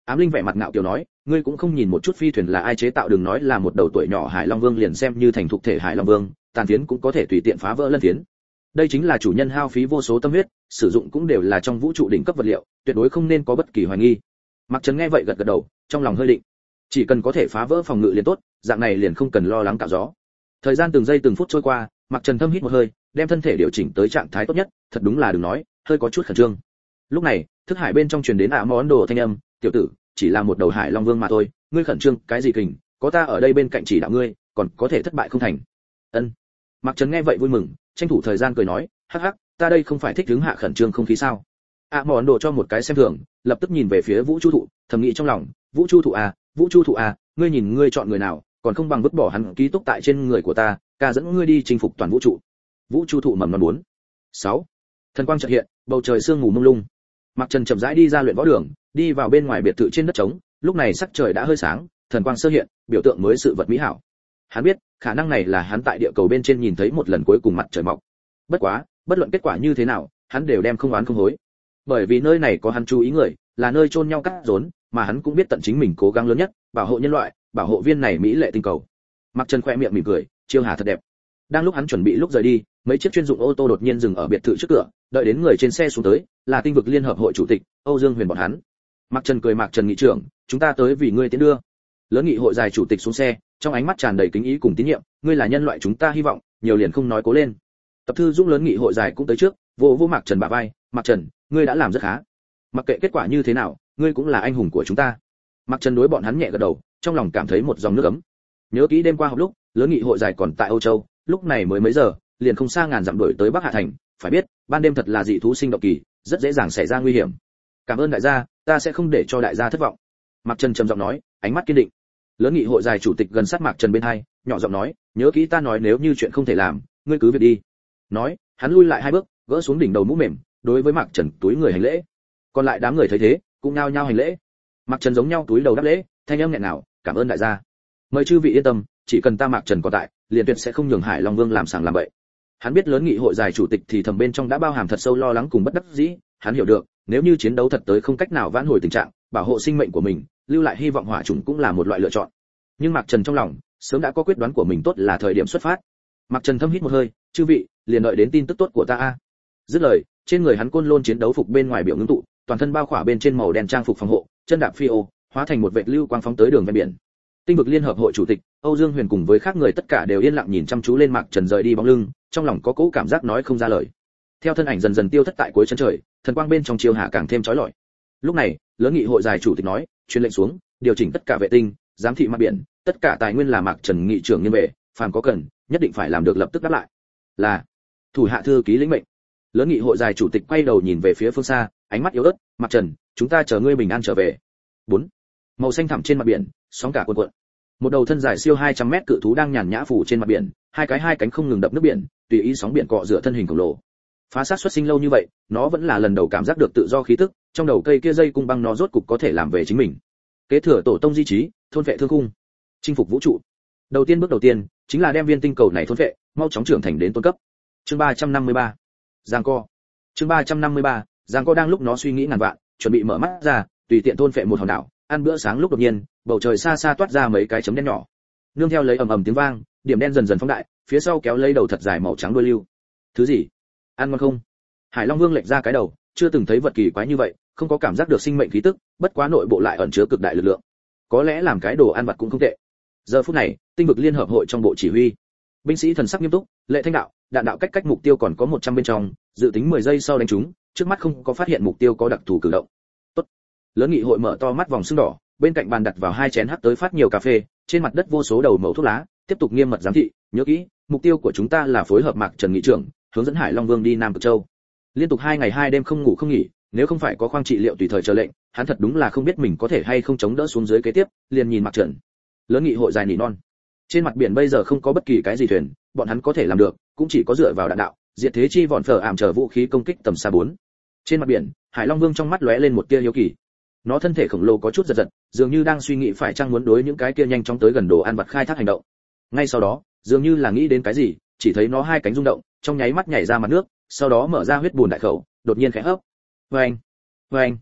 Ám Linh vẻ mặt ngạo kiều nói, ngươi cũng không nhìn một chút phi thuyền là ai chế tạo, đừng nói là một đầu tuổi nhỏ Hải Long Vương, liền xem như thành thục thể Hải Long Vương, tàn phiến cũng có thể tùy tiện phá vỡ lân phiến. Đây chính là chủ nhân hao phí vô số tâm huyết, sử dụng cũng đều là trong vũ trụ đỉnh cấp vật liệu, tuyệt đối không nên có bất kỳ hoài nghi. Mạc Trần nghe vậy gật gật đầu, trong lòng hơi định. Chỉ cần có thể phá vỡ phòng ngự liền tốt, dạng này liền không cần lo lắng cạo gió. Thời gian từng giây từng phút trôi qua, Mạc Trần thâm hít một hơi, đem thân thể điều chỉnh tới trạng thái tốt nhất, thật đúng là đừng nói, hơi có chút khẩn trương. Lúc này, thức hải bên trong truyền đến ả món đồ thanh âm, "Tiểu tử, chỉ là một đầu Hải Long Vương mà thôi, ngươi khẩn trương cái gì kình, có ta ở đây bên cạnh chỉ đạo ngươi, còn có thể thất bại không thành." Ân. Mạc Trần nghe vậy vui mừng, tranh thủ thời gian cười nói, "Hắc hắc, ta đây không phải thích đứng hạ khẩn trương không khí sao?" ả món đồ cho một cái xem thường, lập tức nhìn về phía Vũ Chu Thụ, thầm nghĩ trong lòng, "Vũ Chu Thụ à, Vũ Chu Thụ à, ngươi nhìn ngươi chọn người nào, còn không bằng vứt bỏ hắn ký túc tại trên người của ta, ca dẫn ngươi đi chinh phục toàn vũ trụ." Vũ Chu Thụ mầm non bốn. sáu. Thần quang chợt hiện, bầu trời sương mù mông lung. Mạc Trần chậm rãi đi ra luyện võ đường, đi vào bên ngoài biệt thự trên đất trống, lúc này sắc trời đã hơi sáng, thần quang sơ hiện, biểu tượng mới sự vật mỹ hảo. Hắn biết, khả năng này là hắn tại địa cầu bên trên nhìn thấy một lần cuối cùng mặt trời mọc. Bất quá, bất luận kết quả như thế nào, hắn đều đem không oán không hối. Bởi vì nơi này có hắn chú ý người, là nơi chôn nhau cắt rốn, mà hắn cũng biết tận chính mình cố gắng lớn nhất, bảo hộ nhân loại, bảo hộ viên này mỹ lệ tinh cầu. Mạc Trần khẽ miệng mỉm cười, chiêu hà thật đẹp. Đang lúc hắn chuẩn bị lúc rời đi, mấy chiếc chuyên dụng ô tô đột nhiên dừng ở biệt thự trước cửa, đợi đến người trên xe xuống tới, là Tinh vực Liên hợp hội chủ tịch Âu Dương Huyền bọn hắn. Mạc Trần cười, "Mạc Trần nghị trưởng, chúng ta tới vì ngươi tiến đưa." Lớn nghị hội dài chủ tịch xuống xe, trong ánh mắt tràn đầy kính ý cùng tín nhiệm, "Ngươi là nhân loại chúng ta hy vọng, nhiều liền không nói cố lên." Tập thư Dũng lớn nghị hội dài cũng tới trước, vỗ vỗ Mạc Trần bả vai, "Mạc Trần, ngươi đã làm rất khá. Mặc kệ kết quả như thế nào, ngươi cũng là anh hùng của chúng ta." Mạc Trần đối bọn hắn nhẹ gật đầu, trong lòng cảm thấy một dòng nước ấm. Nhớ kỹ đêm qua họp lúc, lớn nghị hội dài còn tại Âu Châu, lúc này mới mấy giờ, liền không xa ngàn dặm đuổi tới Bắc Hạ thành, phải biết, ban đêm thật là dị thú sinh động kỳ, rất dễ dàng xảy ra nguy hiểm. "Cảm ơn đại gia, ta sẽ không để cho đại gia thất vọng." Mạc Trần trầm giọng nói, ánh mắt kiên định. Lớn nghị hội dài chủ tịch gần sát Mạc Trần bên hai, nhỏ giọng nói, "Nhớ kỹ ta nói, nếu như chuyện không thể làm, ngươi cứ việc đi." Nói, hắn lui lại hai bước, gỡ xuống đỉnh đầu mũ mềm, đối với Mạc Trần túi người hành lễ. Còn lại đám người thấy thế, cũng nhao nhao hành lễ. Mạc Trần giống nhau túi đầu đáp lễ, thanh âm nghẹn ngào, "Cảm ơn đại gia. Mời chư vị yên tâm, chỉ cần ta Mạc Trần có tại, liền tuyệt sẽ không nhường Hải Long Vương làm sàng làm bậy." Hắn biết lớn nghị hội dài chủ tịch thì thầm bên trong đã bao hàm thật sâu lo lắng cùng bất đắc dĩ, hắn hiểu được, nếu như chiến đấu thật tới không cách nào vãn hồi tình trạng, bảo hộ sinh mệnh của mình, lưu lại hy vọng hỏa chủng cũng là một loại lựa chọn. Nhưng Mạc Trần trong lòng, sớm đã có quyết đoán của mình, tốt là thời điểm xuất phát. Mạc Trần thâm hít một hơi, "Chư vị, liền đợi đến tin tức tốt của ta a." Dứt lời, trên người hắn côn lôn chiến đấu phục bên ngoài biểu ngưng tụ, toàn thân bao khỏa bên trên màu đen trang phục phòng hộ, chân đạp phi ô, hóa thành một vệt lưu quang phóng tới đường ven biển. Tinh vực Liên hợp hội chủ tịch Âu Dương Huyền cùng với khác người tất cả đều yên lặng nhìn chăm chú lên Mạc Trần rời đi bóng lưng, trong lòng có cỗ cảm giác nói không ra lời. Theo thân ảnh dần dần tiêu thất tại cuối chân trời, thần quang bên trong chiêu hạ càng thêm chói lọi. Lúc này, lớn nghị hội dài chủ tịch nói, "Truyền lệnh xuống, điều chỉnh tất cả vệ tinh, giám thị mặt biển, tất cả tài nguyên là Mạc Trần nghị trưởng nghiêng về, phàm có cần, nhất định phải làm được lập tức đáp lại." "Là." Thủ hạ thư ký lĩnh mệnh. Lớn nghị hội dài chủ tịch quay đầu nhìn về phía phương xa, ánh mắt yếu ớt, "Mạc Trần, chúng ta chờ ngươi bình an trở về." bốn. Màu xanh thẳm trên mặt biển, sóng cả cuộn cuộn. Một đầu thân dài siêu hai trăm mét cự thú đang nhàn nhã phủ trên mặt biển, hai cái hai cánh không ngừng đập nước biển, tùy ý sóng biển cọ rửa thân hình khổng lồ. Phá sát xuất sinh lâu như vậy, nó vẫn là lần đầu cảm giác được tự do khí tức, trong đầu cây kia dây cung băng nó rốt cục có thể làm về chính mình. Kế thừa tổ tông di chí, thôn vệ thương khung, chinh phục vũ trụ. Đầu tiên bước đầu tiên chính là đem viên tinh cầu này thôn vệ, mau chóng trưởng thành đến tôn cấp. Chương ba trăm năm mươi ba. Giang co. Chương ba trăm năm mươi ba. Giang co đang lúc nó suy nghĩ ngàn vạn, chuẩn bị mở mắt ra, tùy tiện thôn vệ một hòn đảo, ăn bữa sáng lúc đột nhiên, bầu trời xa xa toát ra mấy cái chấm đen nhỏ. Nương theo lấy ầm ầm tiếng vang, điểm đen dần dần phóng đại, phía sau kéo lấy đầu thật dài màu trắng đuôi lưu. Thứ gì? Ăn ngon không? Hải Long Vương lệch ra cái đầu, chưa từng thấy vật kỳ quái như vậy, không có cảm giác được sinh mệnh khí tức, bất quá nội bộ lại ẩn chứa cực đại lực lượng. Có lẽ làm cái đồ ăn vặt cũng không tệ. Giờ phút này, Tinh vực Liên hợp hội trong bộ chỉ huy, binh sĩ thần sắc nghiêm túc, Lệ Thanh đạo, đạn đạo cách cách mục tiêu còn có một trăm bên trong, dự tính mười giây sau đánh trúng, trước mắt không có phát hiện mục tiêu có đặc thù cử động. Tốt. Lớn nghị hội mở to mắt vòng sưng đỏ, bên cạnh bàn đặt vào hai chén hắc tới phát nhiều cà phê, trên mặt đất vô số đầu mẩu thuốc lá, tiếp tục nghiêm mật giám thị, nhớ kỹ, mục tiêu của chúng ta là phối hợp Mạc Trần nghị trưởng, hướng dẫn Hải Long Vương đi Nam Cực Châu. Liên tục hai ngày hai đêm không ngủ không nghỉ, nếu không phải có khoang trị liệu tùy thời chờ lệnh, hắn thật đúng là không biết mình có thể hay không chống đỡ xuống dưới kế tiếp, liền nhìn Mạc Trần. Lớn nghị hội dài nỉ non. Trên mặt biển bây giờ không có bất kỳ cái gì thuyền, bọn hắn có thể làm được, cũng chỉ có dựa vào đạn đạo, diệt thế chi vòn phở ảm chờ vũ khí công kích tầm xa bốn. Trên mặt biển, Hải Long Vương trong mắt lóe lên một tia hiếu kỳ. Nó thân thể khổng lồ có chút giật giật, dường như đang suy nghĩ phải chăng muốn đối những cái kia nhanh chóng tới gần đồ ăn vặt khai thác hành động. Ngay sau đó, dường như là nghĩ đến cái gì, chỉ thấy nó hai cánh rung động, trong nháy mắt nhảy ra mặt nước, sau đó mở ra huyết bùn đại khẩu, đột nhiên khẽ hấp. Oeng, oeng.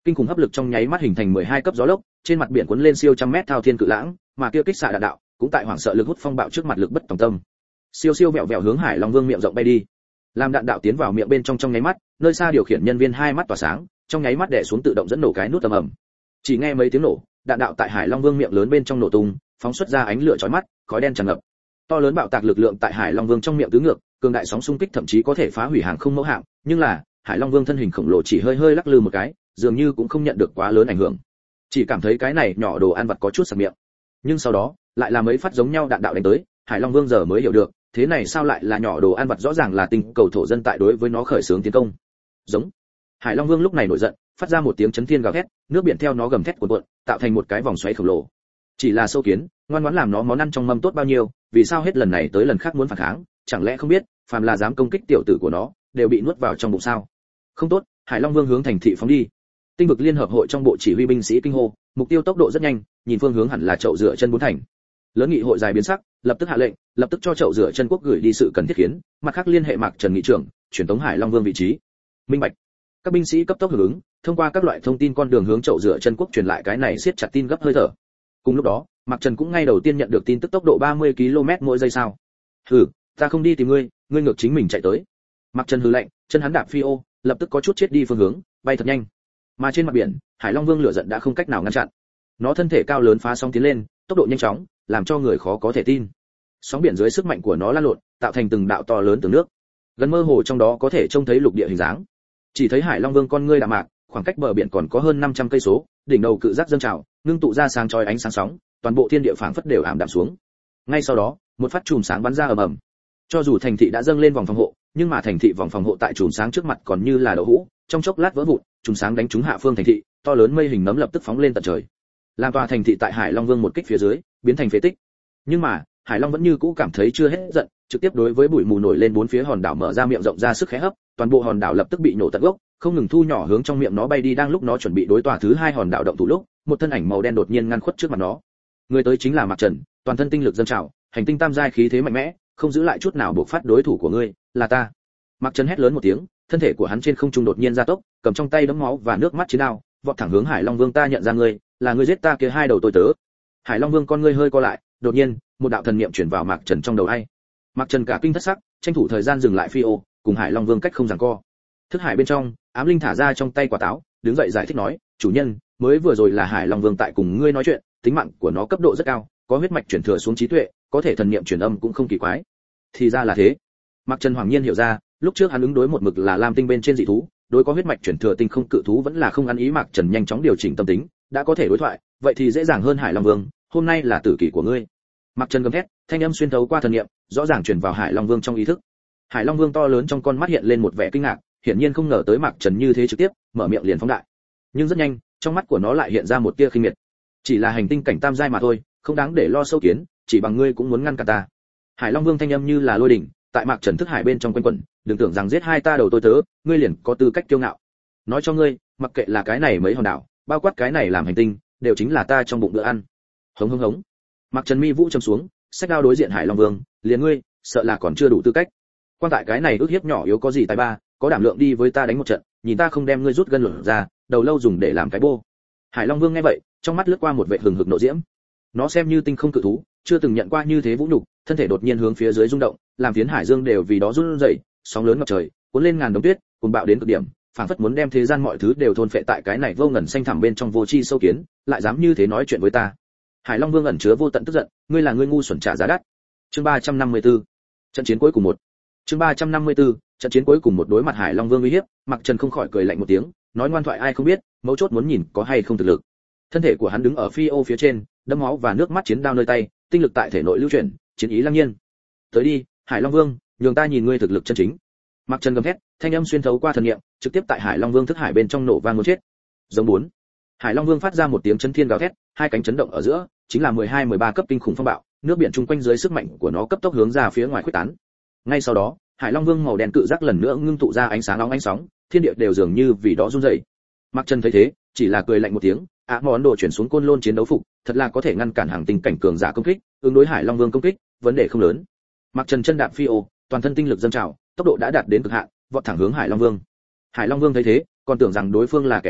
kinh khủng hấp lực trong nháy mắt hình thành mười hai cấp gió lốc, trên mặt biển cuốn lên siêu trăm mét thao thiên cự lãng, mà kia kích xạ đạn đạo cũng tại hoảng sợ lực hút phong bạo trước mặt lực bất tòng tâm. Siêu siêu vẹo vẹo hướng Hải Long Vương miệng rộng bay đi. Làm đạn đạo tiến vào miệng bên trong trong nháy mắt, nơi xa điều khiển nhân viên hai mắt tỏa sáng, trong nháy mắt đè xuống tự động dẫn nổ cái nút ầm ầm. Chỉ nghe mấy tiếng nổ, đạn đạo tại Hải Long Vương miệng lớn bên trong nổ tung, phóng xuất ra ánh lửa chói mắt, khói đen tràn ngập. To lớn bạo tạc lực lượng tại Hải Long Vương trong miệng tứ ngược, cường đại sóng xung kích thậm chí có thể phá hủy hàng không mẫu hạm, nhưng là, Hải Long Vương thân hình khổng lồ chỉ hơi hơi lắc lư một cái, dường như cũng không nhận được quá lớn ảnh hưởng. Chỉ cảm thấy cái này nhỏ đồ ăn vặt có chút sặc miệng. Nhưng sau đó, lại là mấy phát giống nhau đạn đạo đánh tới, Hải Long Vương giờ mới hiểu được, thế này sao lại là nhỏ đồ ăn vặt, rõ ràng là tinh cầu thổ dân tại đối với nó khởi xướng tiến công. Giống. Hải Long Vương lúc này nổi giận, phát ra một tiếng chấn thiên gào thét, nước biển theo nó gầm thét cuộn cuộn, tạo thành một cái vòng xoáy khổng lồ. Chỉ là sâu kiến, ngoan ngoãn làm nó món ăn trong mâm tốt bao nhiêu, vì sao hết lần này tới lần khác muốn phản kháng, chẳng lẽ không biết, phàm là dám công kích tiểu tử của nó, đều bị nuốt vào trong bụng sao? Không tốt, Hải Long Vương hướng thành thị phóng đi. Tinh vực liên hợp hội trong bộ chỉ huy binh sĩ kinh hô, mục tiêu tốc độ rất nhanh, nhìn phương hướng hẳn là chậu rửa chân bốn thành. Lớn nghị hội dài biến sắc, lập tức hạ lệnh, lập tức cho chậu rửa chân quốc gửi đi sự cần thiết khiến, mặt khác liên hệ Mạc Trần nghị trưởng, chuyển tống Hải Long Vương vị trí. Minh bạch. Các binh sĩ cấp tốc hưởng ứng, thông qua các loại thông tin con đường hướng chậu rửa chân quốc truyền lại cái này siết chặt tin gấp hơi thở. Cùng lúc đó, Mạc Trần cũng ngay đầu tiên nhận được tin tức tốc độ ba mươi ki lô mét mỗi giây sao. Hừ, ta không đi tìm ngươi, ngươi ngược chính mình chạy tới. Mạc Trần hừ lạnh, chân hắn đạp phi ô, lập tức có chút chết đi phương hướng, bay thật nhanh. Mà trên mặt biển, Hải Long Vương lửa giận đã không cách nào ngăn chặn. Nó thân thể cao lớn phá sóng tiến lên, tốc độ nhanh chóng, làm cho người khó có thể tin. Sóng biển dưới sức mạnh của nó lan lộn, tạo thành từng đạo to lớn từng nước. Gần mơ hồ trong đó có thể trông thấy lục địa hình dáng. Chỉ thấy Hải Long Vương con ngươi đạm mạc, khoảng cách bờ biển còn có hơn năm trăm cây số, đỉnh đầu cự giác dâng trào, ngưng tụ ra sáng chói ánh sáng sóng, toàn bộ thiên địa phảng phất đều ảm đạm xuống. Ngay sau đó, một phát chùm sáng bắn ra ầm ầm. Cho dù thành thị đã dâng lên vòng phòng hộ, nhưng mà thành thị vòng phòng hộ tại chùm sáng trước mặt còn như là đậu hũ, trong chốc lát vỡ vụn, chùm sáng đánh trúng hạ phương thành thị, to lớn mây hình nấm lập tức phóng lên tận trời. Làm tòa thành thị tại Hải Long Vương một kích phía dưới, biến thành phế tích. Nhưng mà, Hải Long vẫn như cũ cảm thấy chưa hết giận, trực tiếp đối với bụi mù nổi lên bốn phía hòn đảo mở ra miệng rộng ra sức khẽ hấp, toàn bộ hòn đảo lập tức bị nổ tận gốc, không ngừng thu nhỏ hướng trong miệng nó bay đi. Đang lúc nó chuẩn bị đối tòa thứ hai hòn đảo động thủ lúc, một thân ảnh màu đen đột nhiên ngăn khuất trước mặt nó. Người tới chính là Mạc Trần, toàn thân tinh lực dâng trào, hành tinh tam giai khí thế mạnh mẽ, không giữ lại chút nào buộc phát đối thủ của ngươi, là ta. Mạc Trần hét lớn một tiếng, thân thể của hắn trên không trung đột nhiên gia tốc, cầm trong tay đấm máu và nước mắt chiến đao, vọt thẳng hướng Hải Long Vương. Ta nhận ra ngươi, là ngươi giết ta kia hai đầu tôi tớ. Hải Long Vương con ngươi hơi co lại, đột nhiên, một đạo thần niệm chuyển vào Mạc Trần trong đầu ai. Mạc Trần cả kinh thất sắc, tranh thủ thời gian dừng lại phi ô, cùng Hải Long Vương cách không giằng co. Thức hải bên trong, ám linh thả ra trong tay quả táo, đứng dậy giải thích nói, chủ nhân, mới vừa rồi là Hải Long Vương tại cùng ngươi nói chuyện, tính mạng của nó cấp độ rất cao, có huyết mạch chuyển thừa xuống trí tuệ, có thể thần niệm truyền âm cũng không kỳ quái. Thì ra là thế. Mạc Trần hoàng nhiên hiểu ra, lúc trước hắn ứng đối một mực là Lam Tinh bên trên dị thú, đối có huyết mạch chuyển thừa tinh không cự thú vẫn là không ăn ý. Mạc Trần nhanh chóng điều chỉnh tâm tính, đã có thể đối thoại, vậy thì dễ dàng hơn. Hải Long Vương, hôm nay là tử kỳ của ngươi. Mạc Trần gầm thét, thanh âm xuyên thấu qua thần niệm, rõ ràng truyền vào Hải Long Vương trong ý thức. Hải Long Vương to lớn trong con mắt hiện lên một vẻ kinh ngạc, hiển nhiên không ngờ tới Mạc Trần như thế trực tiếp, mở miệng liền phóng đại. Nhưng rất nhanh, trong mắt của nó lại hiện ra một tia khinh miệt. Chỉ là hành tinh cảnh tam giai mà thôi, không đáng để lo sâu kiến, chỉ bằng ngươi cũng muốn ngăn cản ta. Hải Long Vương thanh âm như là lôi đỉnh, tại Mạc Trần thức hải bên trong quanh quẩn, đừng tưởng rằng giết hai ta đầu tôi tớ, ngươi liền có tư cách kiêu ngạo. Nói cho ngươi, mặc kệ là cái này mấy hòn đảo, bao quát cái này làm hành tinh, đều chính là ta trong bụng bữa ăn. Hống hống hống. Mạc Trần mi vũ trầm xuống, sách đao đối diện Hải Long Vương, liền ngươi, sợ là còn chưa đủ tư cách. Quan tại cái này ước hiếp nhỏ yếu có gì tài ba, có đảm lượng đi với ta đánh một trận, nhìn ta không đem ngươi rút gân lửa ra, đầu lâu dùng để làm cái bô. Hải Long Vương nghe vậy, trong mắt lướt qua một vẻ hừng hực nộ diễm. Nó xem như tinh không cự thú, chưa từng nhận qua như thế vũ nhục, thân thể đột nhiên hướng phía dưới rung động, làm phiến hải dương đều vì đó run rẩy, sóng lớn ngập trời, cuốn lên ngàn đống tuyết, cuồng bạo đến cực điểm, phảng phất muốn đem thế gian mọi thứ đều thôn phệ tại cái này vô ngần xanh thẳm bên trong vô tri sâu kiến, lại dám như thế nói chuyện với ta. Hải Long Vương ẩn chứa vô tận tức giận, ngươi là ngươi ngu xuẩn trả giá đắt. Chương ba trăm năm mươi tư. Trận chiến cuối cùng một. Chương ba trăm năm mươi tư. Trận chiến cuối cùng một. Đối mặt Hải Long Vương uy hiếp, Mạc Trần không khỏi cười lạnh một tiếng, nói ngoan thoại ai không biết, mấu chốt muốn nhìn có hay không thực lực. Thân thể của hắn đứng ở phi ô phía trên, đẫm máu và nước mắt chiến đao nơi tay, tinh lực tại thể nội lưu chuyển, chiến ý lăng nhiên. Tới đi, Hải Long Vương, nhường ta nhìn ngươi thực lực chân chính. Mạc Trần gầm thét, thanh âm xuyên thấu qua thần niệm, trực tiếp tại Hải Long Vương thức hải bên trong nổ vang muốn chết. Giống bốn. Hải Long Vương phát ra một tiếng chấn thiên gào thét, hai cánh chấn động ở giữa, chính là mười hai mười ba cấp kinh khủng phong bạo, nước biển chung quanh dưới sức mạnh của nó cấp tốc hướng ra phía ngoài khuếch tán. Ngay sau đó, Hải Long Vương màu đen cự giác lần nữa ngưng tụ ra ánh sáng nóng ánh sóng, thiên địa đều dường như vì đó run rẩy. Mạc Trần thấy thế, chỉ là cười lạnh một tiếng, á món đồ chuyển xuống côn lôn chiến đấu phục, thật là có thể ngăn cản hàng tinh cảnh cường giả công kích, ứng đối Hải Long Vương công kích, vấn đề không lớn. Mạc Trần chân đạp phi ô, toàn thân tinh lực dâng trào, tốc độ đã đạt đến cực hạn, vọt thẳng hướng Hải Long Vương. Hải Long Vương thấy thế, còn tưởng rằng đối phương là kẻ ngu,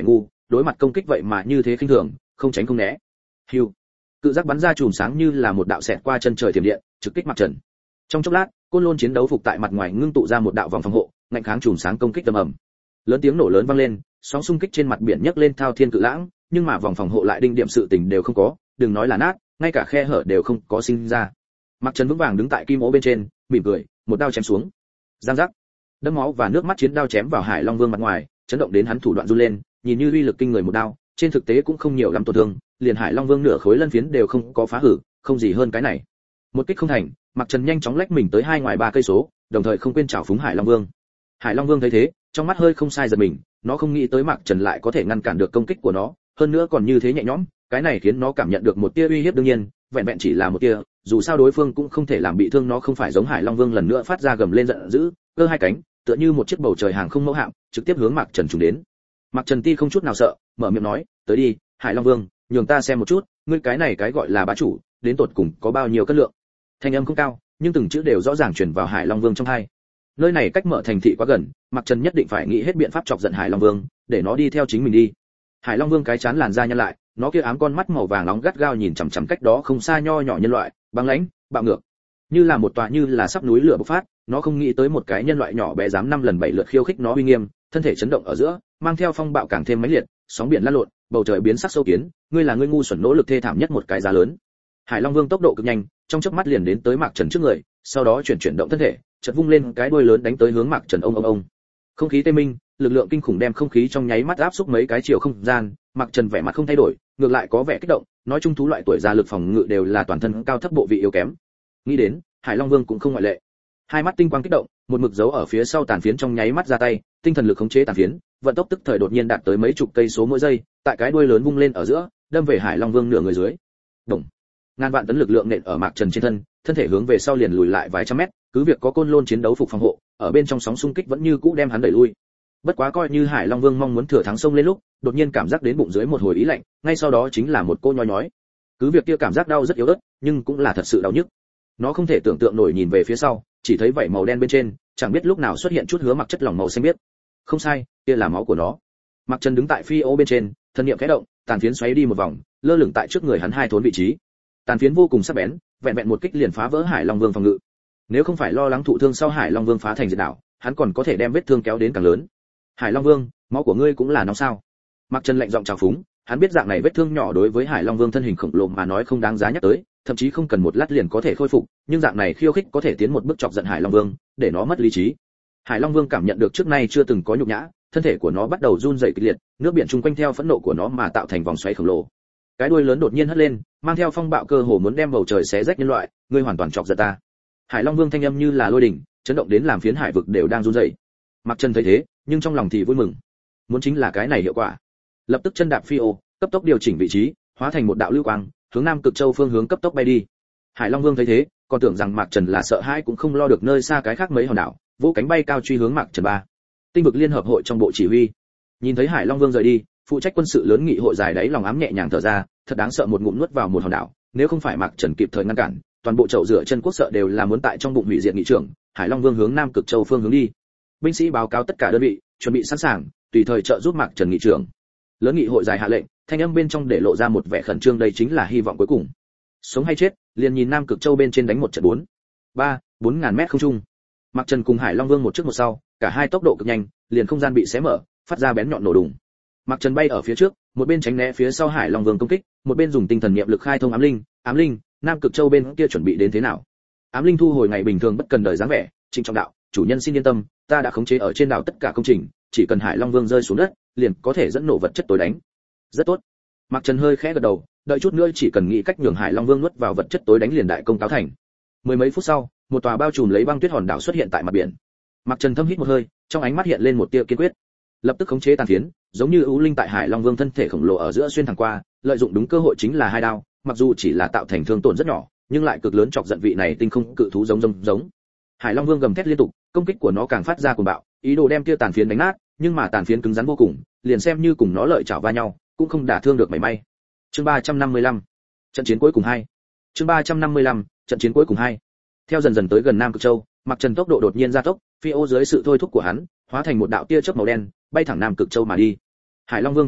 đối mặt công kích vậy mà như thế khinh thường, không tránh không né. Hưu, cự giác bắn ra chùm sáng như là một đạo xẹt qua chân trời thiểm điện, trực kích Mạc Trần. Trong chốc lát, côn lôn chiến đấu phục tại mặt ngoài ngưng tụ ra một đạo vòng phòng hộ, ngăn kháng chùm sáng công kích tầm ầm. Lớn tiếng nổ lớn vang lên, sóng xung kích trên mặt biển nhấc lên thao thiên cự lãng, nhưng mà vòng phòng hộ lại đinh điểm sự tình đều không có, đừng nói là nát, ngay cả khe hở đều không có sinh ra. Mạc Trần vững vàng đứng tại kim ố bên trên, mỉm cười, một đao chém xuống. Giang giác, đẫm máu và nước mắt chiến đao chém vào Hải Long Vương mặt ngoài, chấn động đến hắn thủ đoạn run lên, nhìn như uy lực kinh người một đao, trên thực tế cũng không nhiều lắm tổn thương, liền Hải Long Vương nửa khối lân phiến đều không có phá hử, không gì hơn cái này. Một kích không thành, Mạc Trần nhanh chóng lách mình tới hai ngoài ba cây số, đồng thời không quên chảo phúng Hải Long Vương. Hải Long Vương thấy thế, trong mắt hơi không sai giật mình, nó không nghĩ tới Mạc Trần lại có thể ngăn cản được công kích của nó, hơn nữa còn như thế nhẹ nhõm, cái này khiến nó cảm nhận được một tia uy hiếp đương nhiên, vẹn vẹn chỉ là một tia, dù sao đối phương cũng không thể làm bị thương nó, không phải giống Hải Long Vương lần nữa phát ra gầm lên giận dữ, cơ hai cánh, tựa như một chiếc bầu trời hàng không mẫu hạm, trực tiếp hướng Mạc Trần trùng đến. Mạc Trần ti không chút nào sợ, mở miệng nói, tới đi, Hải Long Vương, nhường ta xem một chút, ngươi cái này cái gọi là bá chủ, đến tột cùng có bao nhiêu cân lượng. Thanh âm không cao, nhưng từng chữ đều rõ ràng truyền vào Hải Long Vương trong tai. Nơi này cách mở thành thị quá gần, Mạc Trần nhất định phải nghĩ hết biện pháp chọc giận Hải Long Vương, để nó đi theo chính mình đi. Hải Long Vương cái chán làn da nhăn lại, nó kia ám con mắt màu vàng nóng gắt gao nhìn chằm chằm cách đó không xa nho nhỏ nhân loại, băng lãnh, bạo ngược, như là một tòa như là sắp núi lửa bộc phát. Nó không nghĩ tới một cái nhân loại nhỏ bé dám năm lần bảy lượt khiêu khích nó uy nghiêm, thân thể chấn động ở giữa, mang theo phong bạo càng thêm mãnh liệt, sóng biển lăn lộn, bầu trời biến sắc sâu kiến, ngươi là ngươi ngu xuẩn nỗ lực thê thảm nhất một cái giá lớn. Hải Long Vương tốc độ cực nhanh, trong chớp mắt liền đến tới Mạc Trần trước người, sau đó chuyển chuyển động thân thể, chợt vung lên cái đuôi lớn đánh tới hướng Mạc Trần ông ông ông. Không khí tê minh, lực lượng kinh khủng đem không khí trong nháy mắt áp xúc mấy cái chiều không gian, Mạc Trần vẻ mặt không thay đổi, ngược lại có vẻ kích động, nói chung thú loại tuổi già lực phòng ngự đều là toàn thân cao thấp bộ vị yếu kém. Nghĩ đến, Hải Long Vương cũng không ngoại lệ. Hai mắt tinh quang kích động, một mực giấu ở phía sau tàn phiến trong nháy mắt ra tay, tinh thần lực khống chế tàn phiến, vận tốc tức thời đột nhiên đạt tới mấy chục cây số mỗi giây, tại cái đuôi lớn vung lên ở giữa, đâm về Hải Long Vương nửa người dưới. Động. Ngàn vạn tấn lực lượng nện ở Mạc Trần trên thân, thân thể hướng về sau liền lùi lại vài trăm mét, cứ việc có côn lôn chiến đấu phục phòng hộ, ở bên trong sóng xung kích vẫn như cũ đem hắn đẩy lui. Bất quá coi như Hải Long Vương mong muốn thừa thắng xông lên lúc, đột nhiên cảm giác đến bụng dưới một hồi ý lạnh, ngay sau đó chính là một cô nhói nhói. Cứ việc kia cảm giác đau rất yếu ớt, nhưng cũng là thật sự đau nhức. Nó không thể tưởng tượng nổi nhìn về phía sau, chỉ thấy vảy màu đen bên trên, chẳng biết lúc nào xuất hiện chút hứa mặc chất lỏng màu xanh biếc. Không sai, kia là máu của nó. Mạc Trần đứng tại phi ô bên trên, thân niệm khẽ động, tàn phiến xoáy đi một vòng, lơ lửng tại trước người hắn hai thốn vị trí. Tàn phiến vô cùng sắc bén, vẹn vẹn một kích liền phá vỡ Hải Long Vương phòng ngự. Nếu không phải lo lắng thụ thương sau Hải Long Vương phá thành diệt đảo, hắn còn có thể đem vết thương kéo đến càng lớn. Hải Long Vương, máu của ngươi cũng là nóng sao? Mạc Trần lạnh giọng chào phúng, hắn biết dạng này vết thương nhỏ đối với Hải Long Vương thân hình khổng lồ mà nói không đáng giá nhắc tới, thậm chí không cần một lát liền có thể khôi phục, nhưng dạng này khiêu khích có thể tiến một bước chọc giận Hải Long Vương, để nó mất lý trí. Hải Long Vương cảm nhận được trước nay chưa từng có nhục nhã, thân thể của nó bắt đầu run rẩy kịch liệt, nước biển chung quanh theo phẫn nộ của nó mà tạo thành vòng xoáy khổng lồ. Cái đuôi lớn đột nhiên hất lên, mang theo phong bạo cơ hồ muốn đem bầu trời xé rách nhân loại, ngươi hoàn toàn chọc giận ta. Hải Long Vương thanh âm như là lôi đỉnh, chấn động đến làm phiến hải vực đều đang run rẩy. Mạc Trần thấy thế, nhưng trong lòng thì vui mừng. Muốn chính là cái này hiệu quả. Lập tức chân đạp phi ô, cấp tốc điều chỉnh vị trí, hóa thành một đạo lưu quang, hướng Nam Cực Châu phương hướng cấp tốc bay đi. Hải Long Vương thấy thế, còn tưởng rằng Mạc Trần là sợ hãi cũng không lo được nơi xa cái khác mấy hòn đảo, vỗ cánh bay cao truy hướng Mạc Trần ba. Tinh vực liên hợp hội trong bộ chỉ huy. Nhìn thấy Hải Long Vương rời đi, phụ trách quân sự lớn nghị hội dài đáy lòng ám nhẹ nhàng thở ra, thật đáng sợ một ngụm nuốt vào một hòn đảo, nếu không phải Mạc Trần kịp thời ngăn cản, toàn bộ chậu rửa chân quốc sợ đều là muốn tại trong bụng hủy diệt nghị trưởng. Hải Long Vương hướng Nam Cực Châu phương hướng đi. Binh sĩ báo cáo tất cả đơn vị, chuẩn bị sẵn sàng, tùy thời trợ giúp Mạc Trần nghị trưởng. Lớn nghị hội dài hạ lệnh, thanh âm bên trong để lộ ra một vẻ khẩn trương, đây chính là hy vọng cuối cùng. Sống hay chết, liền nhìn Nam Cực Châu bên trên đánh một trận bốn, ba, bốn ngàn mét không trung. Mạc Trần cùng Hải Long Vương một trước một sau, cả hai tốc độ cực nhanh, liền không gian bị xé mở, phát ra bén nhọn nổ đùng. Mạc Trần bay ở phía trước, một bên tránh né phía sau Hải Long Vương công kích, một bên dùng tinh thần niệm lực khai thông ám linh. Ám linh, Nam Cực Châu bên kia chuẩn bị đến thế nào? Ám linh thu hồi ngày bình thường bất cần đời dáng vẻ, trịnh trọng đạo, chủ nhân xin yên tâm, ta đã khống chế ở trên đảo tất cả công trình, chỉ cần Hải Long Vương rơi xuống đất, liền có thể dẫn nổ vật chất tối đánh. Rất tốt. Mạc Trần hơi khẽ gật đầu, đợi chút nữa chỉ cần nghĩ cách nhường Hải Long Vương nuốt vào vật chất tối đánh liền đại công cáo thành. Mười mấy phút sau, một tòa bao trùm lấy băng tuyết hòn đảo xuất hiện tại mặt biển. Mạc Trần thâm hít một hơi, trong ánh mắt hiện lên một tia kiên quyết. Lập tức khống chế tàn phiến, giống như ưu linh tại Hải Long Vương thân thể khổng lồ ở giữa xuyên thẳng qua, lợi dụng đúng cơ hội chính là hai đao, mặc dù chỉ là tạo thành thương tổn rất nhỏ, nhưng lại cực lớn chọc giận vị này tinh không cự thú giống giống giống. Hải Long Vương gầm thét liên tục, công kích của nó càng phát ra cuồng bạo, ý đồ đem kia tàn phiến đánh nát, nhưng mà tàn phiến cứng rắn vô cùng, liền xem như cùng nó lợi chảo va nhau, cũng không đả thương được mảy may. Chương ba trăm năm mươi lăm, trận chiến cuối cùng hai. Chương ba trăm năm mươi lăm, trận chiến cuối cùng hai. Theo dần dần tới gần Nam Cực Châu, Mạc Trần tốc độ đột nhiên gia tốc, phi ô dưới sự thôi thúc của hắn, hóa thành một đạo tia chớp màu đen, bay thẳng Nam Cực Châu mà đi. Hải Long Vương thấy thế,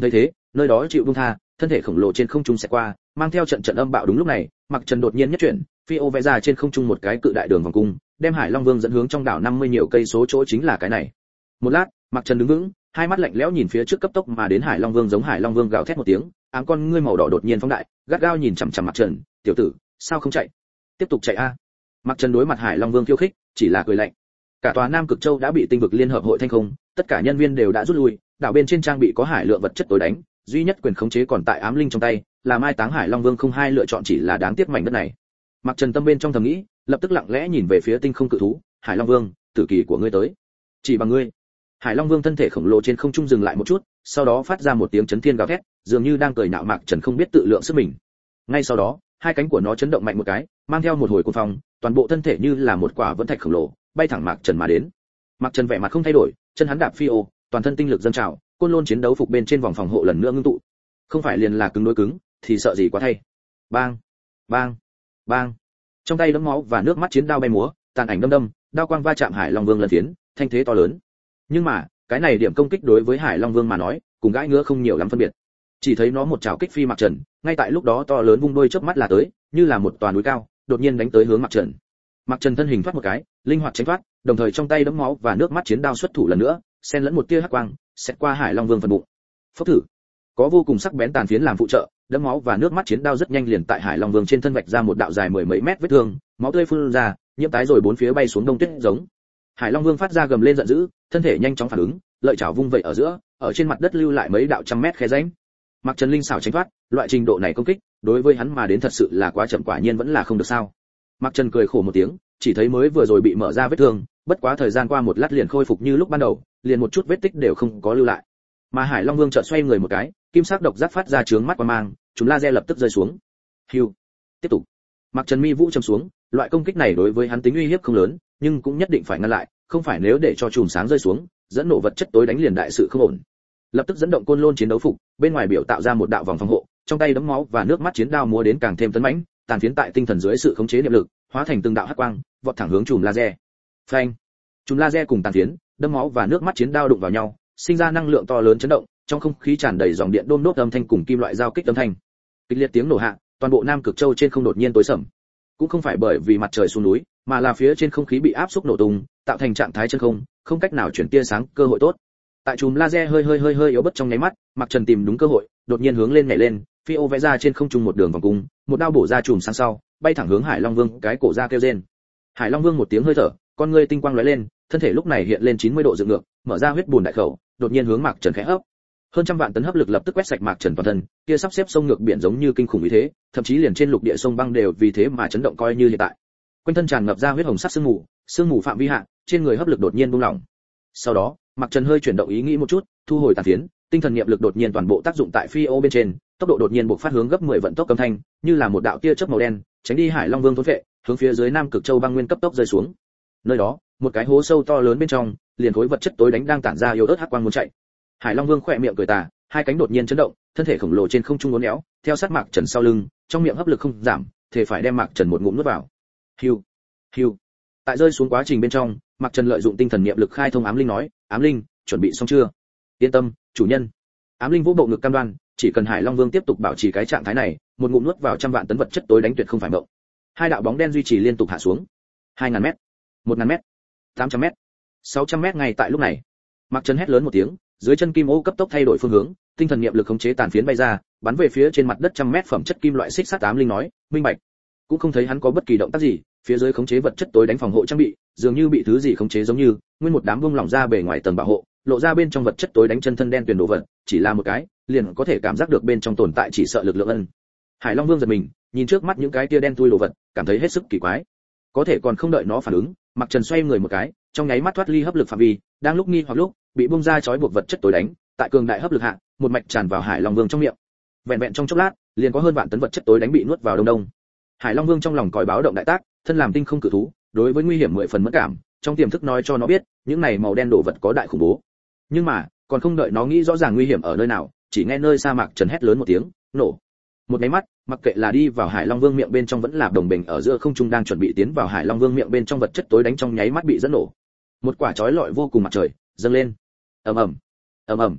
nơi đó chịu buông tha, thân thể khổng lồ trên không trung sẽ qua, mang theo trận trận âm bạo. Đúng lúc này, Mặc Trần đột nhiên nhất chuyển, phi ô vẽ ra trên không trung một cái cự đại đường vòng cung, đem Hải Long Vương dẫn hướng trong đảo năm mươi nhiều cây số chỗ chính là cái này. Một lát, Mặc Trần đứng vững, hai mắt lạnh lẽo nhìn phía trước cấp tốc mà đến Hải Long Vương, giống Hải Long Vương gào thét một tiếng, áng con ngươi màu đỏ đột nhiên phóng đại, gắt gao nhìn chằm chằm Mặc Trần, "Tiểu tử, sao không chạy? Tiếp tục chạy a." Mặc Trần đối mặt Hải Long Vương khiêu khích, chỉ là cười lạnh. Cả tòa Nam Cực Châu đã bị Tinh vực Liên hợp hội thanh không, tất cả nhân viên đều đã rút lui, đảo bên trên trang bị có hải lượng vật chất tối đánh, duy nhất quyền khống chế còn tại ám linh trong tay, là mai táng Hải Long Vương không hai lựa chọn, chỉ là đáng tiếc mảnh đất này. Mặc Trần tâm bên trong thầm nghĩ, lập tức lặng lẽ nhìn về phía tinh không cự thú, "Hải Long Vương, tử kỳ của ngươi tới. Chỉ bằng ngươi." Hải Long Vương thân thể khổng lồ trên không trung dừng lại một chút, sau đó phát ra một tiếng chấn thiên gào thét, dường như đang cười nhạo Mạc Trần không biết tự lượng sức mình. Ngay sau đó, hai cánh của nó chấn động mạnh một cái, mang theo một hồi cuồng phong, toàn bộ thân thể như là một quả vẫn thạch khổng lồ, bay thẳng Mạc Trần mà đến. Mạc Trần vẻ mặt không thay đổi, chân hắn đạp phi ô, toàn thân tinh lực dâng trào, côn lôn chiến đấu phục bên trên vòng phòng hộ lần nữa ngưng tụ. Không phải liền là cứng đối cứng, thì sợ gì quá thay. Bang, bang, bang. Trong tay đấm máu và nước mắt chiến đao bay múa, tàn ảnh đâm đâm, đao quang va chạm Hải Long Vương lần tiến, thanh thế to lớn. Nhưng mà, cái này điểm công kích đối với Hải Long Vương mà nói, cùng gãi ngứa không nhiều lắm phân biệt. Chỉ thấy nó một chảo kích phi Mạc Trần, ngay tại lúc đó to lớn vung đôi chớp mắt là tới, như là một tòa núi cao, đột nhiên đánh tới hướng Mạc Trần. Mạc Trần thân hình thoát một cái, linh hoạt tránh thoát, đồng thời trong tay đấm máu và nước mắt chiến đao xuất thủ lần nữa, xen lẫn một tia hắc quang, xẹt qua Hải Long Vương phần bụng. Phốc thử. Có vô cùng sắc bén tàn phiến làm phụ trợ, đấm máu và nước mắt chiến đao rất nhanh liền tại Hải Long Vương trên thân vạch ra một đạo dài mười mấy mét vết thương, máu tươi phun ra, nhiễm tái rồi bốn phía bay xuống đông tuyết giống. Hải Long Vương phát ra gầm lên giận dữ, thân thể nhanh chóng phản ứng, lợi chảo vung vậy ở giữa, ở trên mặt đất lưu lại mấy đạo trăm mét khe rãnh. Mạc Trần linh xảo tránh thoát, loại trình độ này công kích, đối với hắn mà đến thật sự là quá chậm, quả nhiên vẫn là không được sao. Mạc Trần cười khổ một tiếng, chỉ thấy mới vừa rồi bị mở ra vết thương, bất quá thời gian qua một lát liền khôi phục như lúc ban đầu, liền một chút vết tích đều không có lưu lại. Mà Hải Long Vương chợt xoay người một cái, kim sắc độc giác phát ra chướng mắt qua mang, chúng laser lập tức rơi xuống. Hưu, tiếp tục. Mạc Trần mi vũ châm xuống, loại công kích này đối với hắn tính uy hiếp không lớn, nhưng cũng nhất định phải ngăn lại, không phải nếu để cho chùm sáng rơi xuống, dẫn nổ vật chất tối đánh liền đại sự không ổn. Lập tức dẫn động côn lôn chiến đấu phục, bên ngoài biểu tạo ra một đạo vòng phòng hộ, trong tay đấm máu và nước mắt chiến đao múa đến càng thêm tấn mãnh, tàn phiến tại tinh thần dưới sự khống chế niệm lực, hóa thành từng đạo hắc quang, vọt thẳng hướng chùm laser. Phanh! Chùm laser cùng tàn phiến, đấm máu và nước mắt chiến đao đụng vào nhau, sinh ra năng lượng to lớn chấn động, trong không khí tràn đầy dòng điện đôm đốp âm thanh cùng kim loại giao kích âm thanh. Kịch liệt tiếng nổ hạ, toàn bộ Nam Cực Châu trên không đột nhiên tối sầm. Cũng không phải bởi vì mặt trời xuống núi, mà là phía trên không khí bị áp xúc nổ tung, tạo thành trạng thái chân không, không cách nào chuyển tia sáng, cơ hội tốt. Tại chùm laser hơi hơi hơi hơi yếu bớt trong nháy mắt, Mạc Trần tìm đúng cơ hội, đột nhiên hướng lên nhảy lên, phi ô vẽ ra trên không trung một đường vòng cung, một đao bổ ra chùm sáng sau, bay thẳng hướng Hải Long Vương, cái cổ ra kêu rên. Hải Long Vương một tiếng hơi thở, con ngươi tinh quang lóe lên, thân thể lúc này hiện lên chín mươi độ dựng ngược, mở ra huyết bùn đại khẩu, đột nhiên hướng Mạc Trần khẽ hấp. Hơn trăm vạn tấn hấp lực lập tức quét sạch Mạc Trần toàn thân, kia sắp xếp sông ngược biển giống như kinh khủng như thế, thậm chí liền trên lục địa sông băng đều vì thế mà chấn động coi như hiện tại. Quanh thân tràn ngập ra huyết hồng sắc sương mù, sương mù phạm vi hạ, trên người hấp lực đột nhiên buông lỏng. Sau đó, Mạc Trần hơi chuyển động ý nghĩ một chút, thu hồi tàn phiến, tinh thần niệm lực đột nhiên toàn bộ tác dụng tại phi ô bên trên, tốc độ đột nhiên bộc phát hướng gấp mười vận tốc âm thanh, như là một đạo tia chớp màu đen, tránh đi Hải Long Vương thôn vệ, hướng phía dưới Nam Cực Châu băng nguyên cấp tốc rơi xuống. Nơi đó, một cái hố sâu to lớn bên trong, liền khối vật chất tối đánh đang tản ra yếu ớt hắc quang muốn chạy. Hải Long Vương khẽ miệng cười tà, hai cánh đột nhiên chấn động, thân thể khổng lồ trên không trung uốn éo, theo sát Mạc Trần sau lưng, trong miệng hấp lực không giảm, thể phải đem Mạc Trần một ngụm nuốt vào. Hưu, hưu. Tại rơi xuống quá trình bên trong, Mạc Trần lợi dụng tinh thần niệm lực khai thông ám linh nói, "Ám linh, chuẩn bị xong chưa?" "Yên tâm, chủ nhân." Ám linh vỗ bộ ngực cam đoan, chỉ cần Hải Long Vương tiếp tục bảo trì cái trạng thái này, một ngụm nuốt vào trăm vạn tấn vật chất tối đánh tuyệt không phải mộng. Hai đạo bóng đen duy trì liên tục hạ xuống. hai ngàn mét, một ngàn mét, tám trăm mét, sáu trăm mét. Ngay tại lúc này, Mạc Trần hét lớn một tiếng, dưới chân kim ô cấp tốc thay đổi phương hướng, tinh thần niệm lực khống chế tàn phiến bay ra, bắn về phía trên mặt đất trăm mét phẩm chất kim loại xích sắt. Ám linh nói, "Minh bạch." Cũng không thấy hắn có bất kỳ động tác gì, phía dưới khống chế vật chất tối đánh phòng hộ trang bị, dường như bị thứ gì khống chế giống như, nguyên một đám vung lỏng ra bề ngoài tầng bảo hộ, lộ ra bên trong vật chất tối đánh chân thân đen tuyền đồ vật, chỉ là một cái, liền có thể cảm giác được bên trong tồn tại chỉ sợ lực lượng ân. Hải Long Vương giật mình, nhìn trước mắt những cái tia đen thui đồ vật, cảm thấy hết sức kỳ quái. Có thể còn không đợi nó phản ứng, Mạc Trần xoay người một cái, trong nháy mắt thoát ly hấp lực phạm vi, đang lúc nghi hoặc lúc, bị bung ra chói buộc vật chất tối đánh, tại cường đại hấp lực hạ, một mạch tràn vào Hải Long Vương trong miệng. Vẹn vẹn trong chốc lát, liền có hơn vạn tấn vật chất tối đánh bị nuốt vào đông đông. Hải Long Vương trong lòng còi báo động đại tác, thân làm tinh không cự thú, đối với nguy hiểm mười phần mẫn cảm, trong tiềm thức nói cho nó biết, những này màu đen đồ vật có đại khủng bố. Nhưng mà, còn không đợi nó nghĩ rõ ràng nguy hiểm ở nơi nào, chỉ nghe nơi xa Mạc Trần hét lớn một tiếng, nổ. Một cái mắt, mặc kệ là đi vào Hải Long Vương miệng bên trong vẫn là đồng bình ở giữa không trung đang chuẩn bị tiến vào Hải Long Vương miệng bên trong vật chất tối đánh trong nháy mắt bị dẫn nổ. Một quả chói lọi vô cùng mặt trời dâng lên. Ầm ầm, ầm ầm.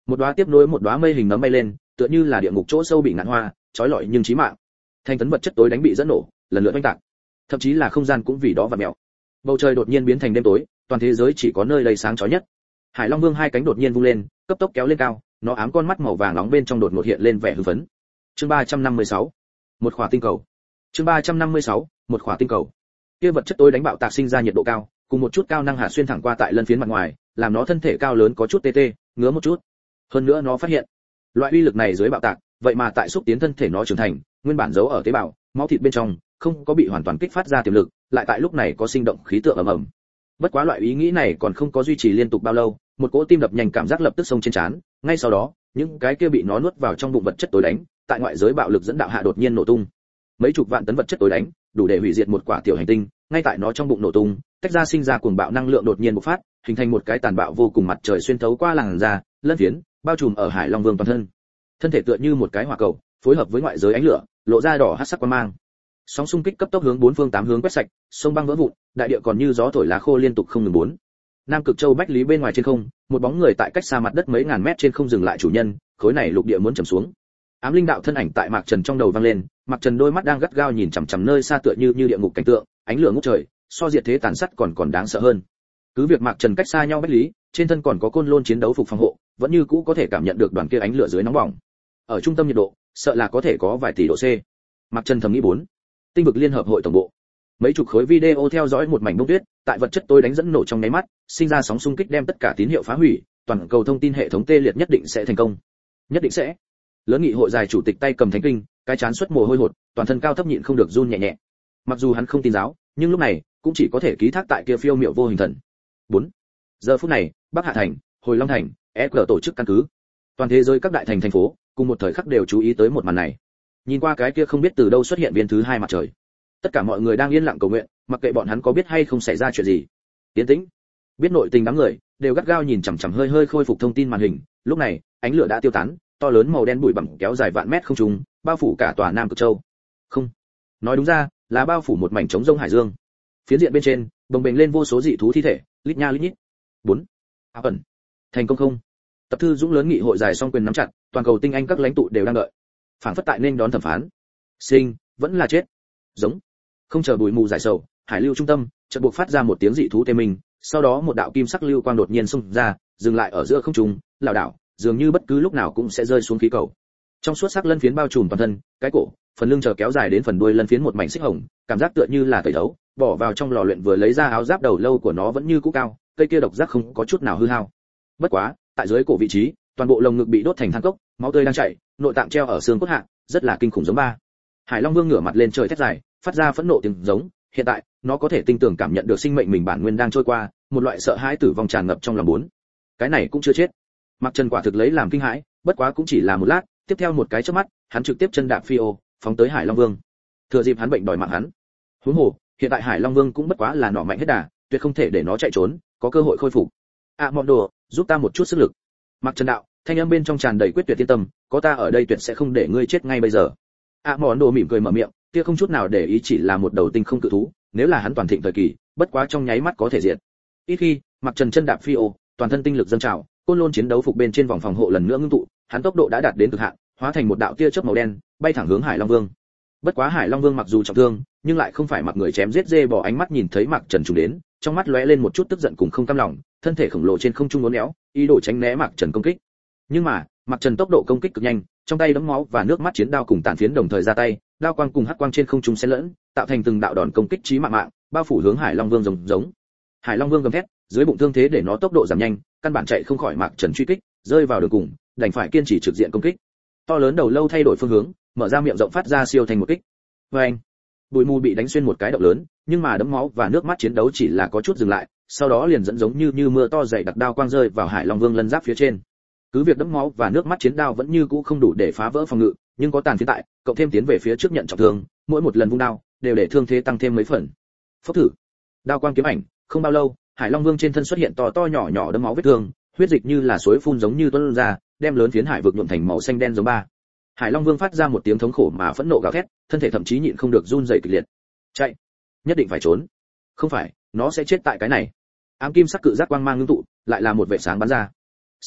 Một đóa tiếp nối một đóa mây hình nấm bay lên, tựa như là địa ngục chỗ sâu bị ngạn hoa, chói lọi nhưng chí mạng. Thanh tấn vật chất tối đánh bị dẫn nổ, lần lượt oanh tạc. Thậm chí là không gian cũng vì đó vặn mèo. Bầu trời đột nhiên biến thành đêm tối, toàn thế giới chỉ có nơi đây sáng chói nhất. Hải Long Vương hai cánh đột nhiên vung lên, cấp tốc kéo lên cao, nó ám con mắt màu vàng nóng bên trong đột ngột hiện lên vẻ hưng phấn. Chương ba trăm năm mươi sáu, một khỏa tinh cầu. Chương ba trăm năm mươi sáu, một khỏa tinh cầu. Kia vật chất tối đánh bạo tạc sinh ra nhiệt độ cao, cùng một chút cao năng hạt xuyên thẳng qua tại lân phiến mặt ngoài, làm nó thân thể cao lớn có chút tê tê, ngứa một chút. Hơn nữa nó phát hiện, loại uy lực này dưới bạo tạc, vậy mà tại xúc tiến thân thể nó trưởng thành, nguyên bản giấu ở tế bào, máu thịt bên trong, không có bị hoàn toàn kích phát ra tiềm lực, lại tại lúc này có sinh động khí tượng ầm ầm. Bất quá loại ý nghĩ này còn không có duy trì liên tục bao lâu, một cỗ tim đập nhanh cảm giác lập tức xông trên trán, ngay sau đó, những cái kia bị nó nuốt vào trong bụng vật chất tối đánh, tại ngoại giới bạo lực dẫn đạo hạ đột nhiên nổ tung. Mấy chục vạn tấn vật chất tối đánh, đủ để hủy diệt một quả tiểu hành tinh, ngay tại nó trong bụng nổ tung, tách ra sinh ra cuồng bạo năng lượng đột nhiên bộc phát, hình thành một cái tàn bạo vô cùng mặt trời xuyên thấu qua làn da, lân phiến, bao trùm ở Hải Long Vương toàn thân. Thân thể tựa như một cái hỏa cầu, phối hợp với ngoại giới ánh lửa, lộ ra đỏ hắc sắc quang mang. Sóng xung kích cấp tốc hướng bốn phương tám hướng quét sạch, sông băng vỡ vụn, đại địa còn như gió thổi lá khô liên tục không ngừng bốn. Nam Cực Châu Bách Lý bên ngoài trên không, một bóng người tại cách xa mặt đất mấy ngàn mét trên không dừng lại chủ nhân, khối này lục địa muốn trầm xuống. Ám linh đạo thân ảnh tại Mạc Trần trong đầu vang lên, Mạc Trần đôi mắt đang gắt gao nhìn chằm chằm nơi xa tựa như như địa ngục cảnh tượng, ánh lửa ngút trời, so diệt thế tàn sát còn còn đáng sợ hơn. Cứ việc Mạc Trần cách xa nhau Bách Lý, trên thân còn có côn lôn chiến đấu phục phòng hộ, vẫn như cũ có thể cảm nhận được đoàn kia ánh lửa dưới nóng bỏng. Ở trung tâm nhiệt độ, sợ là có thể có vài tỷ độ C. Mạc Trần thầm nghĩ bốn. Tinh vực liên hợp hội tổng bộ. Mấy chục khối video theo dõi một mảnh bông tuyết, tại vật chất tối đánh dẫn nổ trong nháy mắt, sinh ra sóng xung kích đem tất cả tín hiệu phá hủy, toàn cầu thông tin hệ thống tê liệt nhất định sẽ thành công. Nhất định sẽ. Lớn nghị hội dài chủ tịch tay cầm thánh kinh, cái chán xuất mồ hôi hột, toàn thân cao thấp nhịn không được run nhẹ nhẹ. Mặc dù hắn không tin giáo, nhưng lúc này cũng chỉ có thể ký thác tại kia phiêu miệu vô hình thần. bốn. Giờ phút này, Bắc Hạ thành, Hồi Long thành, e quy tổ chức căn cứ. Toàn thế giới các đại thành thành phố, cùng một thời khắc đều chú ý tới một màn này. Nhìn qua cái kia không biết từ đâu xuất hiện viên thứ hai mặt trời. Tất cả mọi người đang yên lặng cầu nguyện, mặc kệ bọn hắn có biết hay không xảy ra chuyện gì. Tiến tĩnh. Biết nội tình đám người đều gắt gao nhìn chằm chằm hơi hơi khôi phục thông tin màn hình. Lúc này, ánh lửa đã tiêu tán, to lớn màu đen bụi bặm kéo dài vạn mét không trung, bao phủ cả tòa Nam Cực Châu. Không, nói đúng ra là bao phủ một mảnh trống rông hải dương. Phiến diện bên trên, bồng bềnh lên vô số dị thú thi thể, lít nha lít nhít. bốn. Áo ẩn. Thành công không? Tập thư Dũng lớn nghị hội dài song quyền nắm chặt, toàn cầu tinh anh các lãnh tụ đều đang đợi. Phản phất tại nên đón thẩm phán. Sinh, vẫn là chết. Giống. Không chờ bụi mù giải sầu, hải lưu trung tâm chợt buộc phát ra một tiếng dị thú tê mình, sau đó một đạo kim sắc lưu quang đột nhiên xông ra, dừng lại ở giữa không trung, lảo đảo, dường như bất cứ lúc nào cũng sẽ rơi xuống khí cầu. Trong suốt sắc lân phiến bao trùm toàn thân, cái cổ, phần lưng chờ kéo dài đến phần đuôi lân phiến một mảnh xích hồng, cảm giác tựa như là tẩy đấu, bỏ vào trong lò luyện vừa lấy ra áo giáp đầu lâu của nó vẫn như cũ cao, cây kia độc giác không có chút nào hư hao. Bất quá, tại dưới cổ vị trí, toàn bộ lồng ngực bị đốt thành than cốc, máu tươi đang chảy, nội tạng treo ở xương cốt hạ, rất là kinh khủng giống ba. Hải Long Vương ngửa mặt lên trời thét dài, phát ra phẫn nộ tiếng giống, hiện tại, nó có thể tinh tường cảm nhận được sinh mệnh mình bản nguyên đang trôi qua, một loại sợ hãi tử vong tràn ngập trong lòng bốn. Cái này cũng chưa chết. Mặc Trần quả thực lấy làm kinh hãi, bất quá cũng chỉ là một lát, tiếp theo một cái chớp mắt, hắn trực tiếp chân đạp phi ô, phóng tới Hải Long Vương. Thừa dịp hắn bệnh đòi mạng hắn. Huống hồ, hiện tại Hải Long Vương cũng bất quá là nỏ mạnh hết đà, tuyệt không thể để nó chạy trốn, có cơ hội khôi phục. À Mọn Đồ, giúp ta một chút sức lực. Mặc Trần đạo, thanh âm bên trong tràn đầy quyết tuyệt yên tâm, có ta ở đây tuyệt sẽ không để ngươi chết ngay bây giờ. À Mọn Đồ mỉm cười mở miệng, kia không chút nào để ý chỉ là một đầu tinh không cự thú, nếu là hắn toàn thịnh thời kỳ, bất quá trong nháy mắt có thể diệt. Ít khi, Mặc Trần chân đạp phi ô, toàn thân tinh lực dâng trào, côn lôn chiến đấu phục bên trên vòng phòng hộ lần nữa ngưng tụ, hắn tốc độ đã đạt đến cực hạn, hóa thành một đạo tia chớp màu đen, bay thẳng hướng Hải Long Vương. Bất quá Hải Long Vương mặc dù trọng thương, nhưng lại không phải mặc người chém giết dê bỏ ánh mắt nhìn thấy Mạc Trần trùng đến, trong mắt lóe lên một chút tức giận cùng không cam lòng, thân thể khổng lồ trên không trung uốn éo, ý đồ tránh né Mạc Trần công kích. Nhưng mà, Mạc Trần tốc độ công kích cực nhanh, trong tay đấm máu và nước mắt chiến đao cùng tàn phiến đồng thời ra tay, đao quang cùng hắc quang trên không trung xen lẫn, tạo thành từng đạo đòn công kích chí mạng mạng, bao phủ hướng Hải Long Vương rồng giống. Hải Long Vương gầm thét, dưới bụng thương thế để nó tốc độ giảm nhanh, căn bản chạy không khỏi Mạc Trần truy kích, rơi vào đường cùng, đành phải kiên trì trực diện công kích. To lớn đầu lâu thay đổi phương hướng, mở ra miệng rộng phát ra siêu thành một kích. Oeng! Bụi mù bị đánh xuyên một cái động lớn, nhưng mà đấm máu và nước mắt chiến đấu chỉ là có chút dừng lại, sau đó liền dẫn giống như như mưa to dày đặc đao quang rơi vào Hải Long Vương lân giáp phía trên. Cứ việc đấm máu và nước mắt chiến đao vẫn như cũ không đủ để phá vỡ phòng ngự, nhưng có tàn phiến tại, cộng thêm tiến về phía trước nhận trọng thương, mỗi một lần vung đao đều để thương thế tăng thêm mấy phần. Phốc thử. Đao quang kiếm ảnh, không bao lâu, Hải Long Vương trên thân xuất hiện to to nhỏ nhỏ đấm máu vết thương, huyết dịch như là suối phun giống như tuôn ra, đem lớn phiến hải vực nhuộm thành màu xanh đen giống ba. Hải Long Vương phát ra một tiếng thống khổ mà phẫn nộ gào thét, thân thể thậm chí nhịn không được run rẩy kịch liệt. Chạy, nhất định phải trốn. Không phải, nó sẽ chết tại cái này. Ám kim sắc cự giác quang mang ngưng tụ, lại là một vệt sáng bắn ra. Sau đó,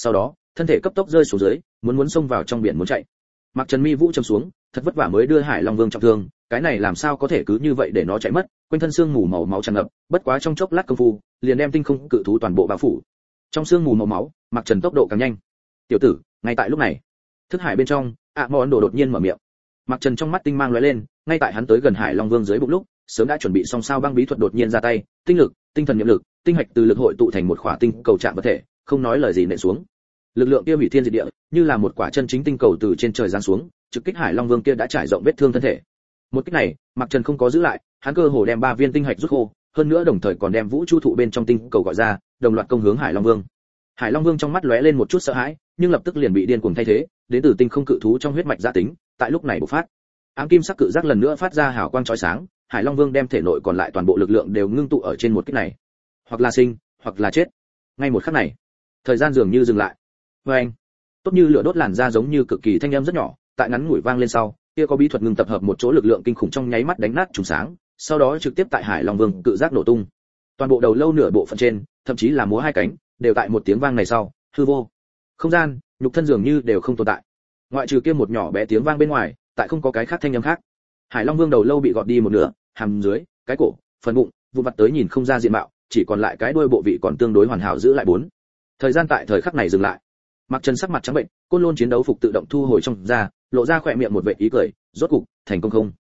thân thể cấp tốc rơi xuống dưới, muốn muốn xông vào trong biển muốn chạy. Mặc Trần mi vũ châm xuống, thật vất vả mới đưa Hải Long Vương trọng thương, cái này làm sao có thể cứ như vậy để nó chạy mất, quanh thân xương mù màu máu tràn ngập, bất quá trong chốc lát công phu, liền đem tinh không cự thú toàn bộ bao phủ. Trong xương mù màu máu, Mặc Trần tốc độ càng nhanh. "Tiểu tử." Ngay tại lúc này, thức hải bên trong, ạ mòn đồ đột nhiên mở miệng. Mặc Trần trong mắt tinh mang lóe lên, ngay tại hắn tới gần Hải Long Vương dưới bụng lúc, sớm đã chuẩn bị xong sao băng bí thuật đột nhiên ra tay, tinh lực, tinh thần niệm lực, tinh hạch từ lực hội tụ thành một khỏa tinh cầu trạng vật thể, không nói lời gì nện xuống. Lực lượng kia hủy thiên diệt địa, như là một quả chân chính tinh cầu từ trên trời giáng xuống, trực kích Hải Long Vương kia đã trải rộng vết thương thân thể. Một kích này, Mặc Trần không có giữ lại, hắn cơ hồ đem ba viên tinh hạch rút khô, hơn nữa đồng thời còn đem vũ chu thụ bên trong tinh cầu gọi ra, đồng loạt công hướng Hải Long Vương. Hải Long Vương trong mắt lóe lên một chút sợ hãi, nhưng lập tức liền bị điên cuồng thay thế, đến từ tinh không cự thú trong huyết mạch gia tính, tại lúc này bộc phát. Ám kim sắc cự giác lần nữa phát ra hào quang chói sáng, Hải Long Vương đem thể nội còn lại toàn bộ lực lượng đều ngưng tụ ở trên một kích này. Hoặc là sinh, hoặc là chết. Ngay một khắc này, thời gian dường như dừng lại. Oeng! Tốt như lửa đốt làn da giống như cực kỳ thanh âm rất nhỏ, tại ngắn ngủi vang lên sau, kia có bí thuật ngừng tập hợp một chỗ lực lượng kinh khủng trong nháy mắt đánh nát trùng sáng, sau đó trực tiếp tại Hải Long Vương cự giác nổ tung. Toàn bộ đầu lâu nửa bộ phận trên, thậm chí là múa hai cánh, đều tại một tiếng vang này sau, hư vô. Không gian, nhục thân dường như đều không tồn tại. Ngoại trừ kia một nhỏ bé tiếng vang bên ngoài, tại không có cái khác thanh âm khác. Hải Long Vương đầu lâu bị gọt đi một nửa, hàm dưới, cái cổ, phần bụng, vụn vặt tới nhìn không ra diện mạo, chỉ còn lại cái đuôi bộ vị còn tương đối hoàn hảo giữ lại bốn. Thời gian tại thời khắc này dừng lại. Mặc Trần sắc mặt trắng bệnh, côn lôn chiến đấu phục tự động thu hồi trong ra, lộ ra khỏe miệng một vệt ý cười, rốt cục thành công không?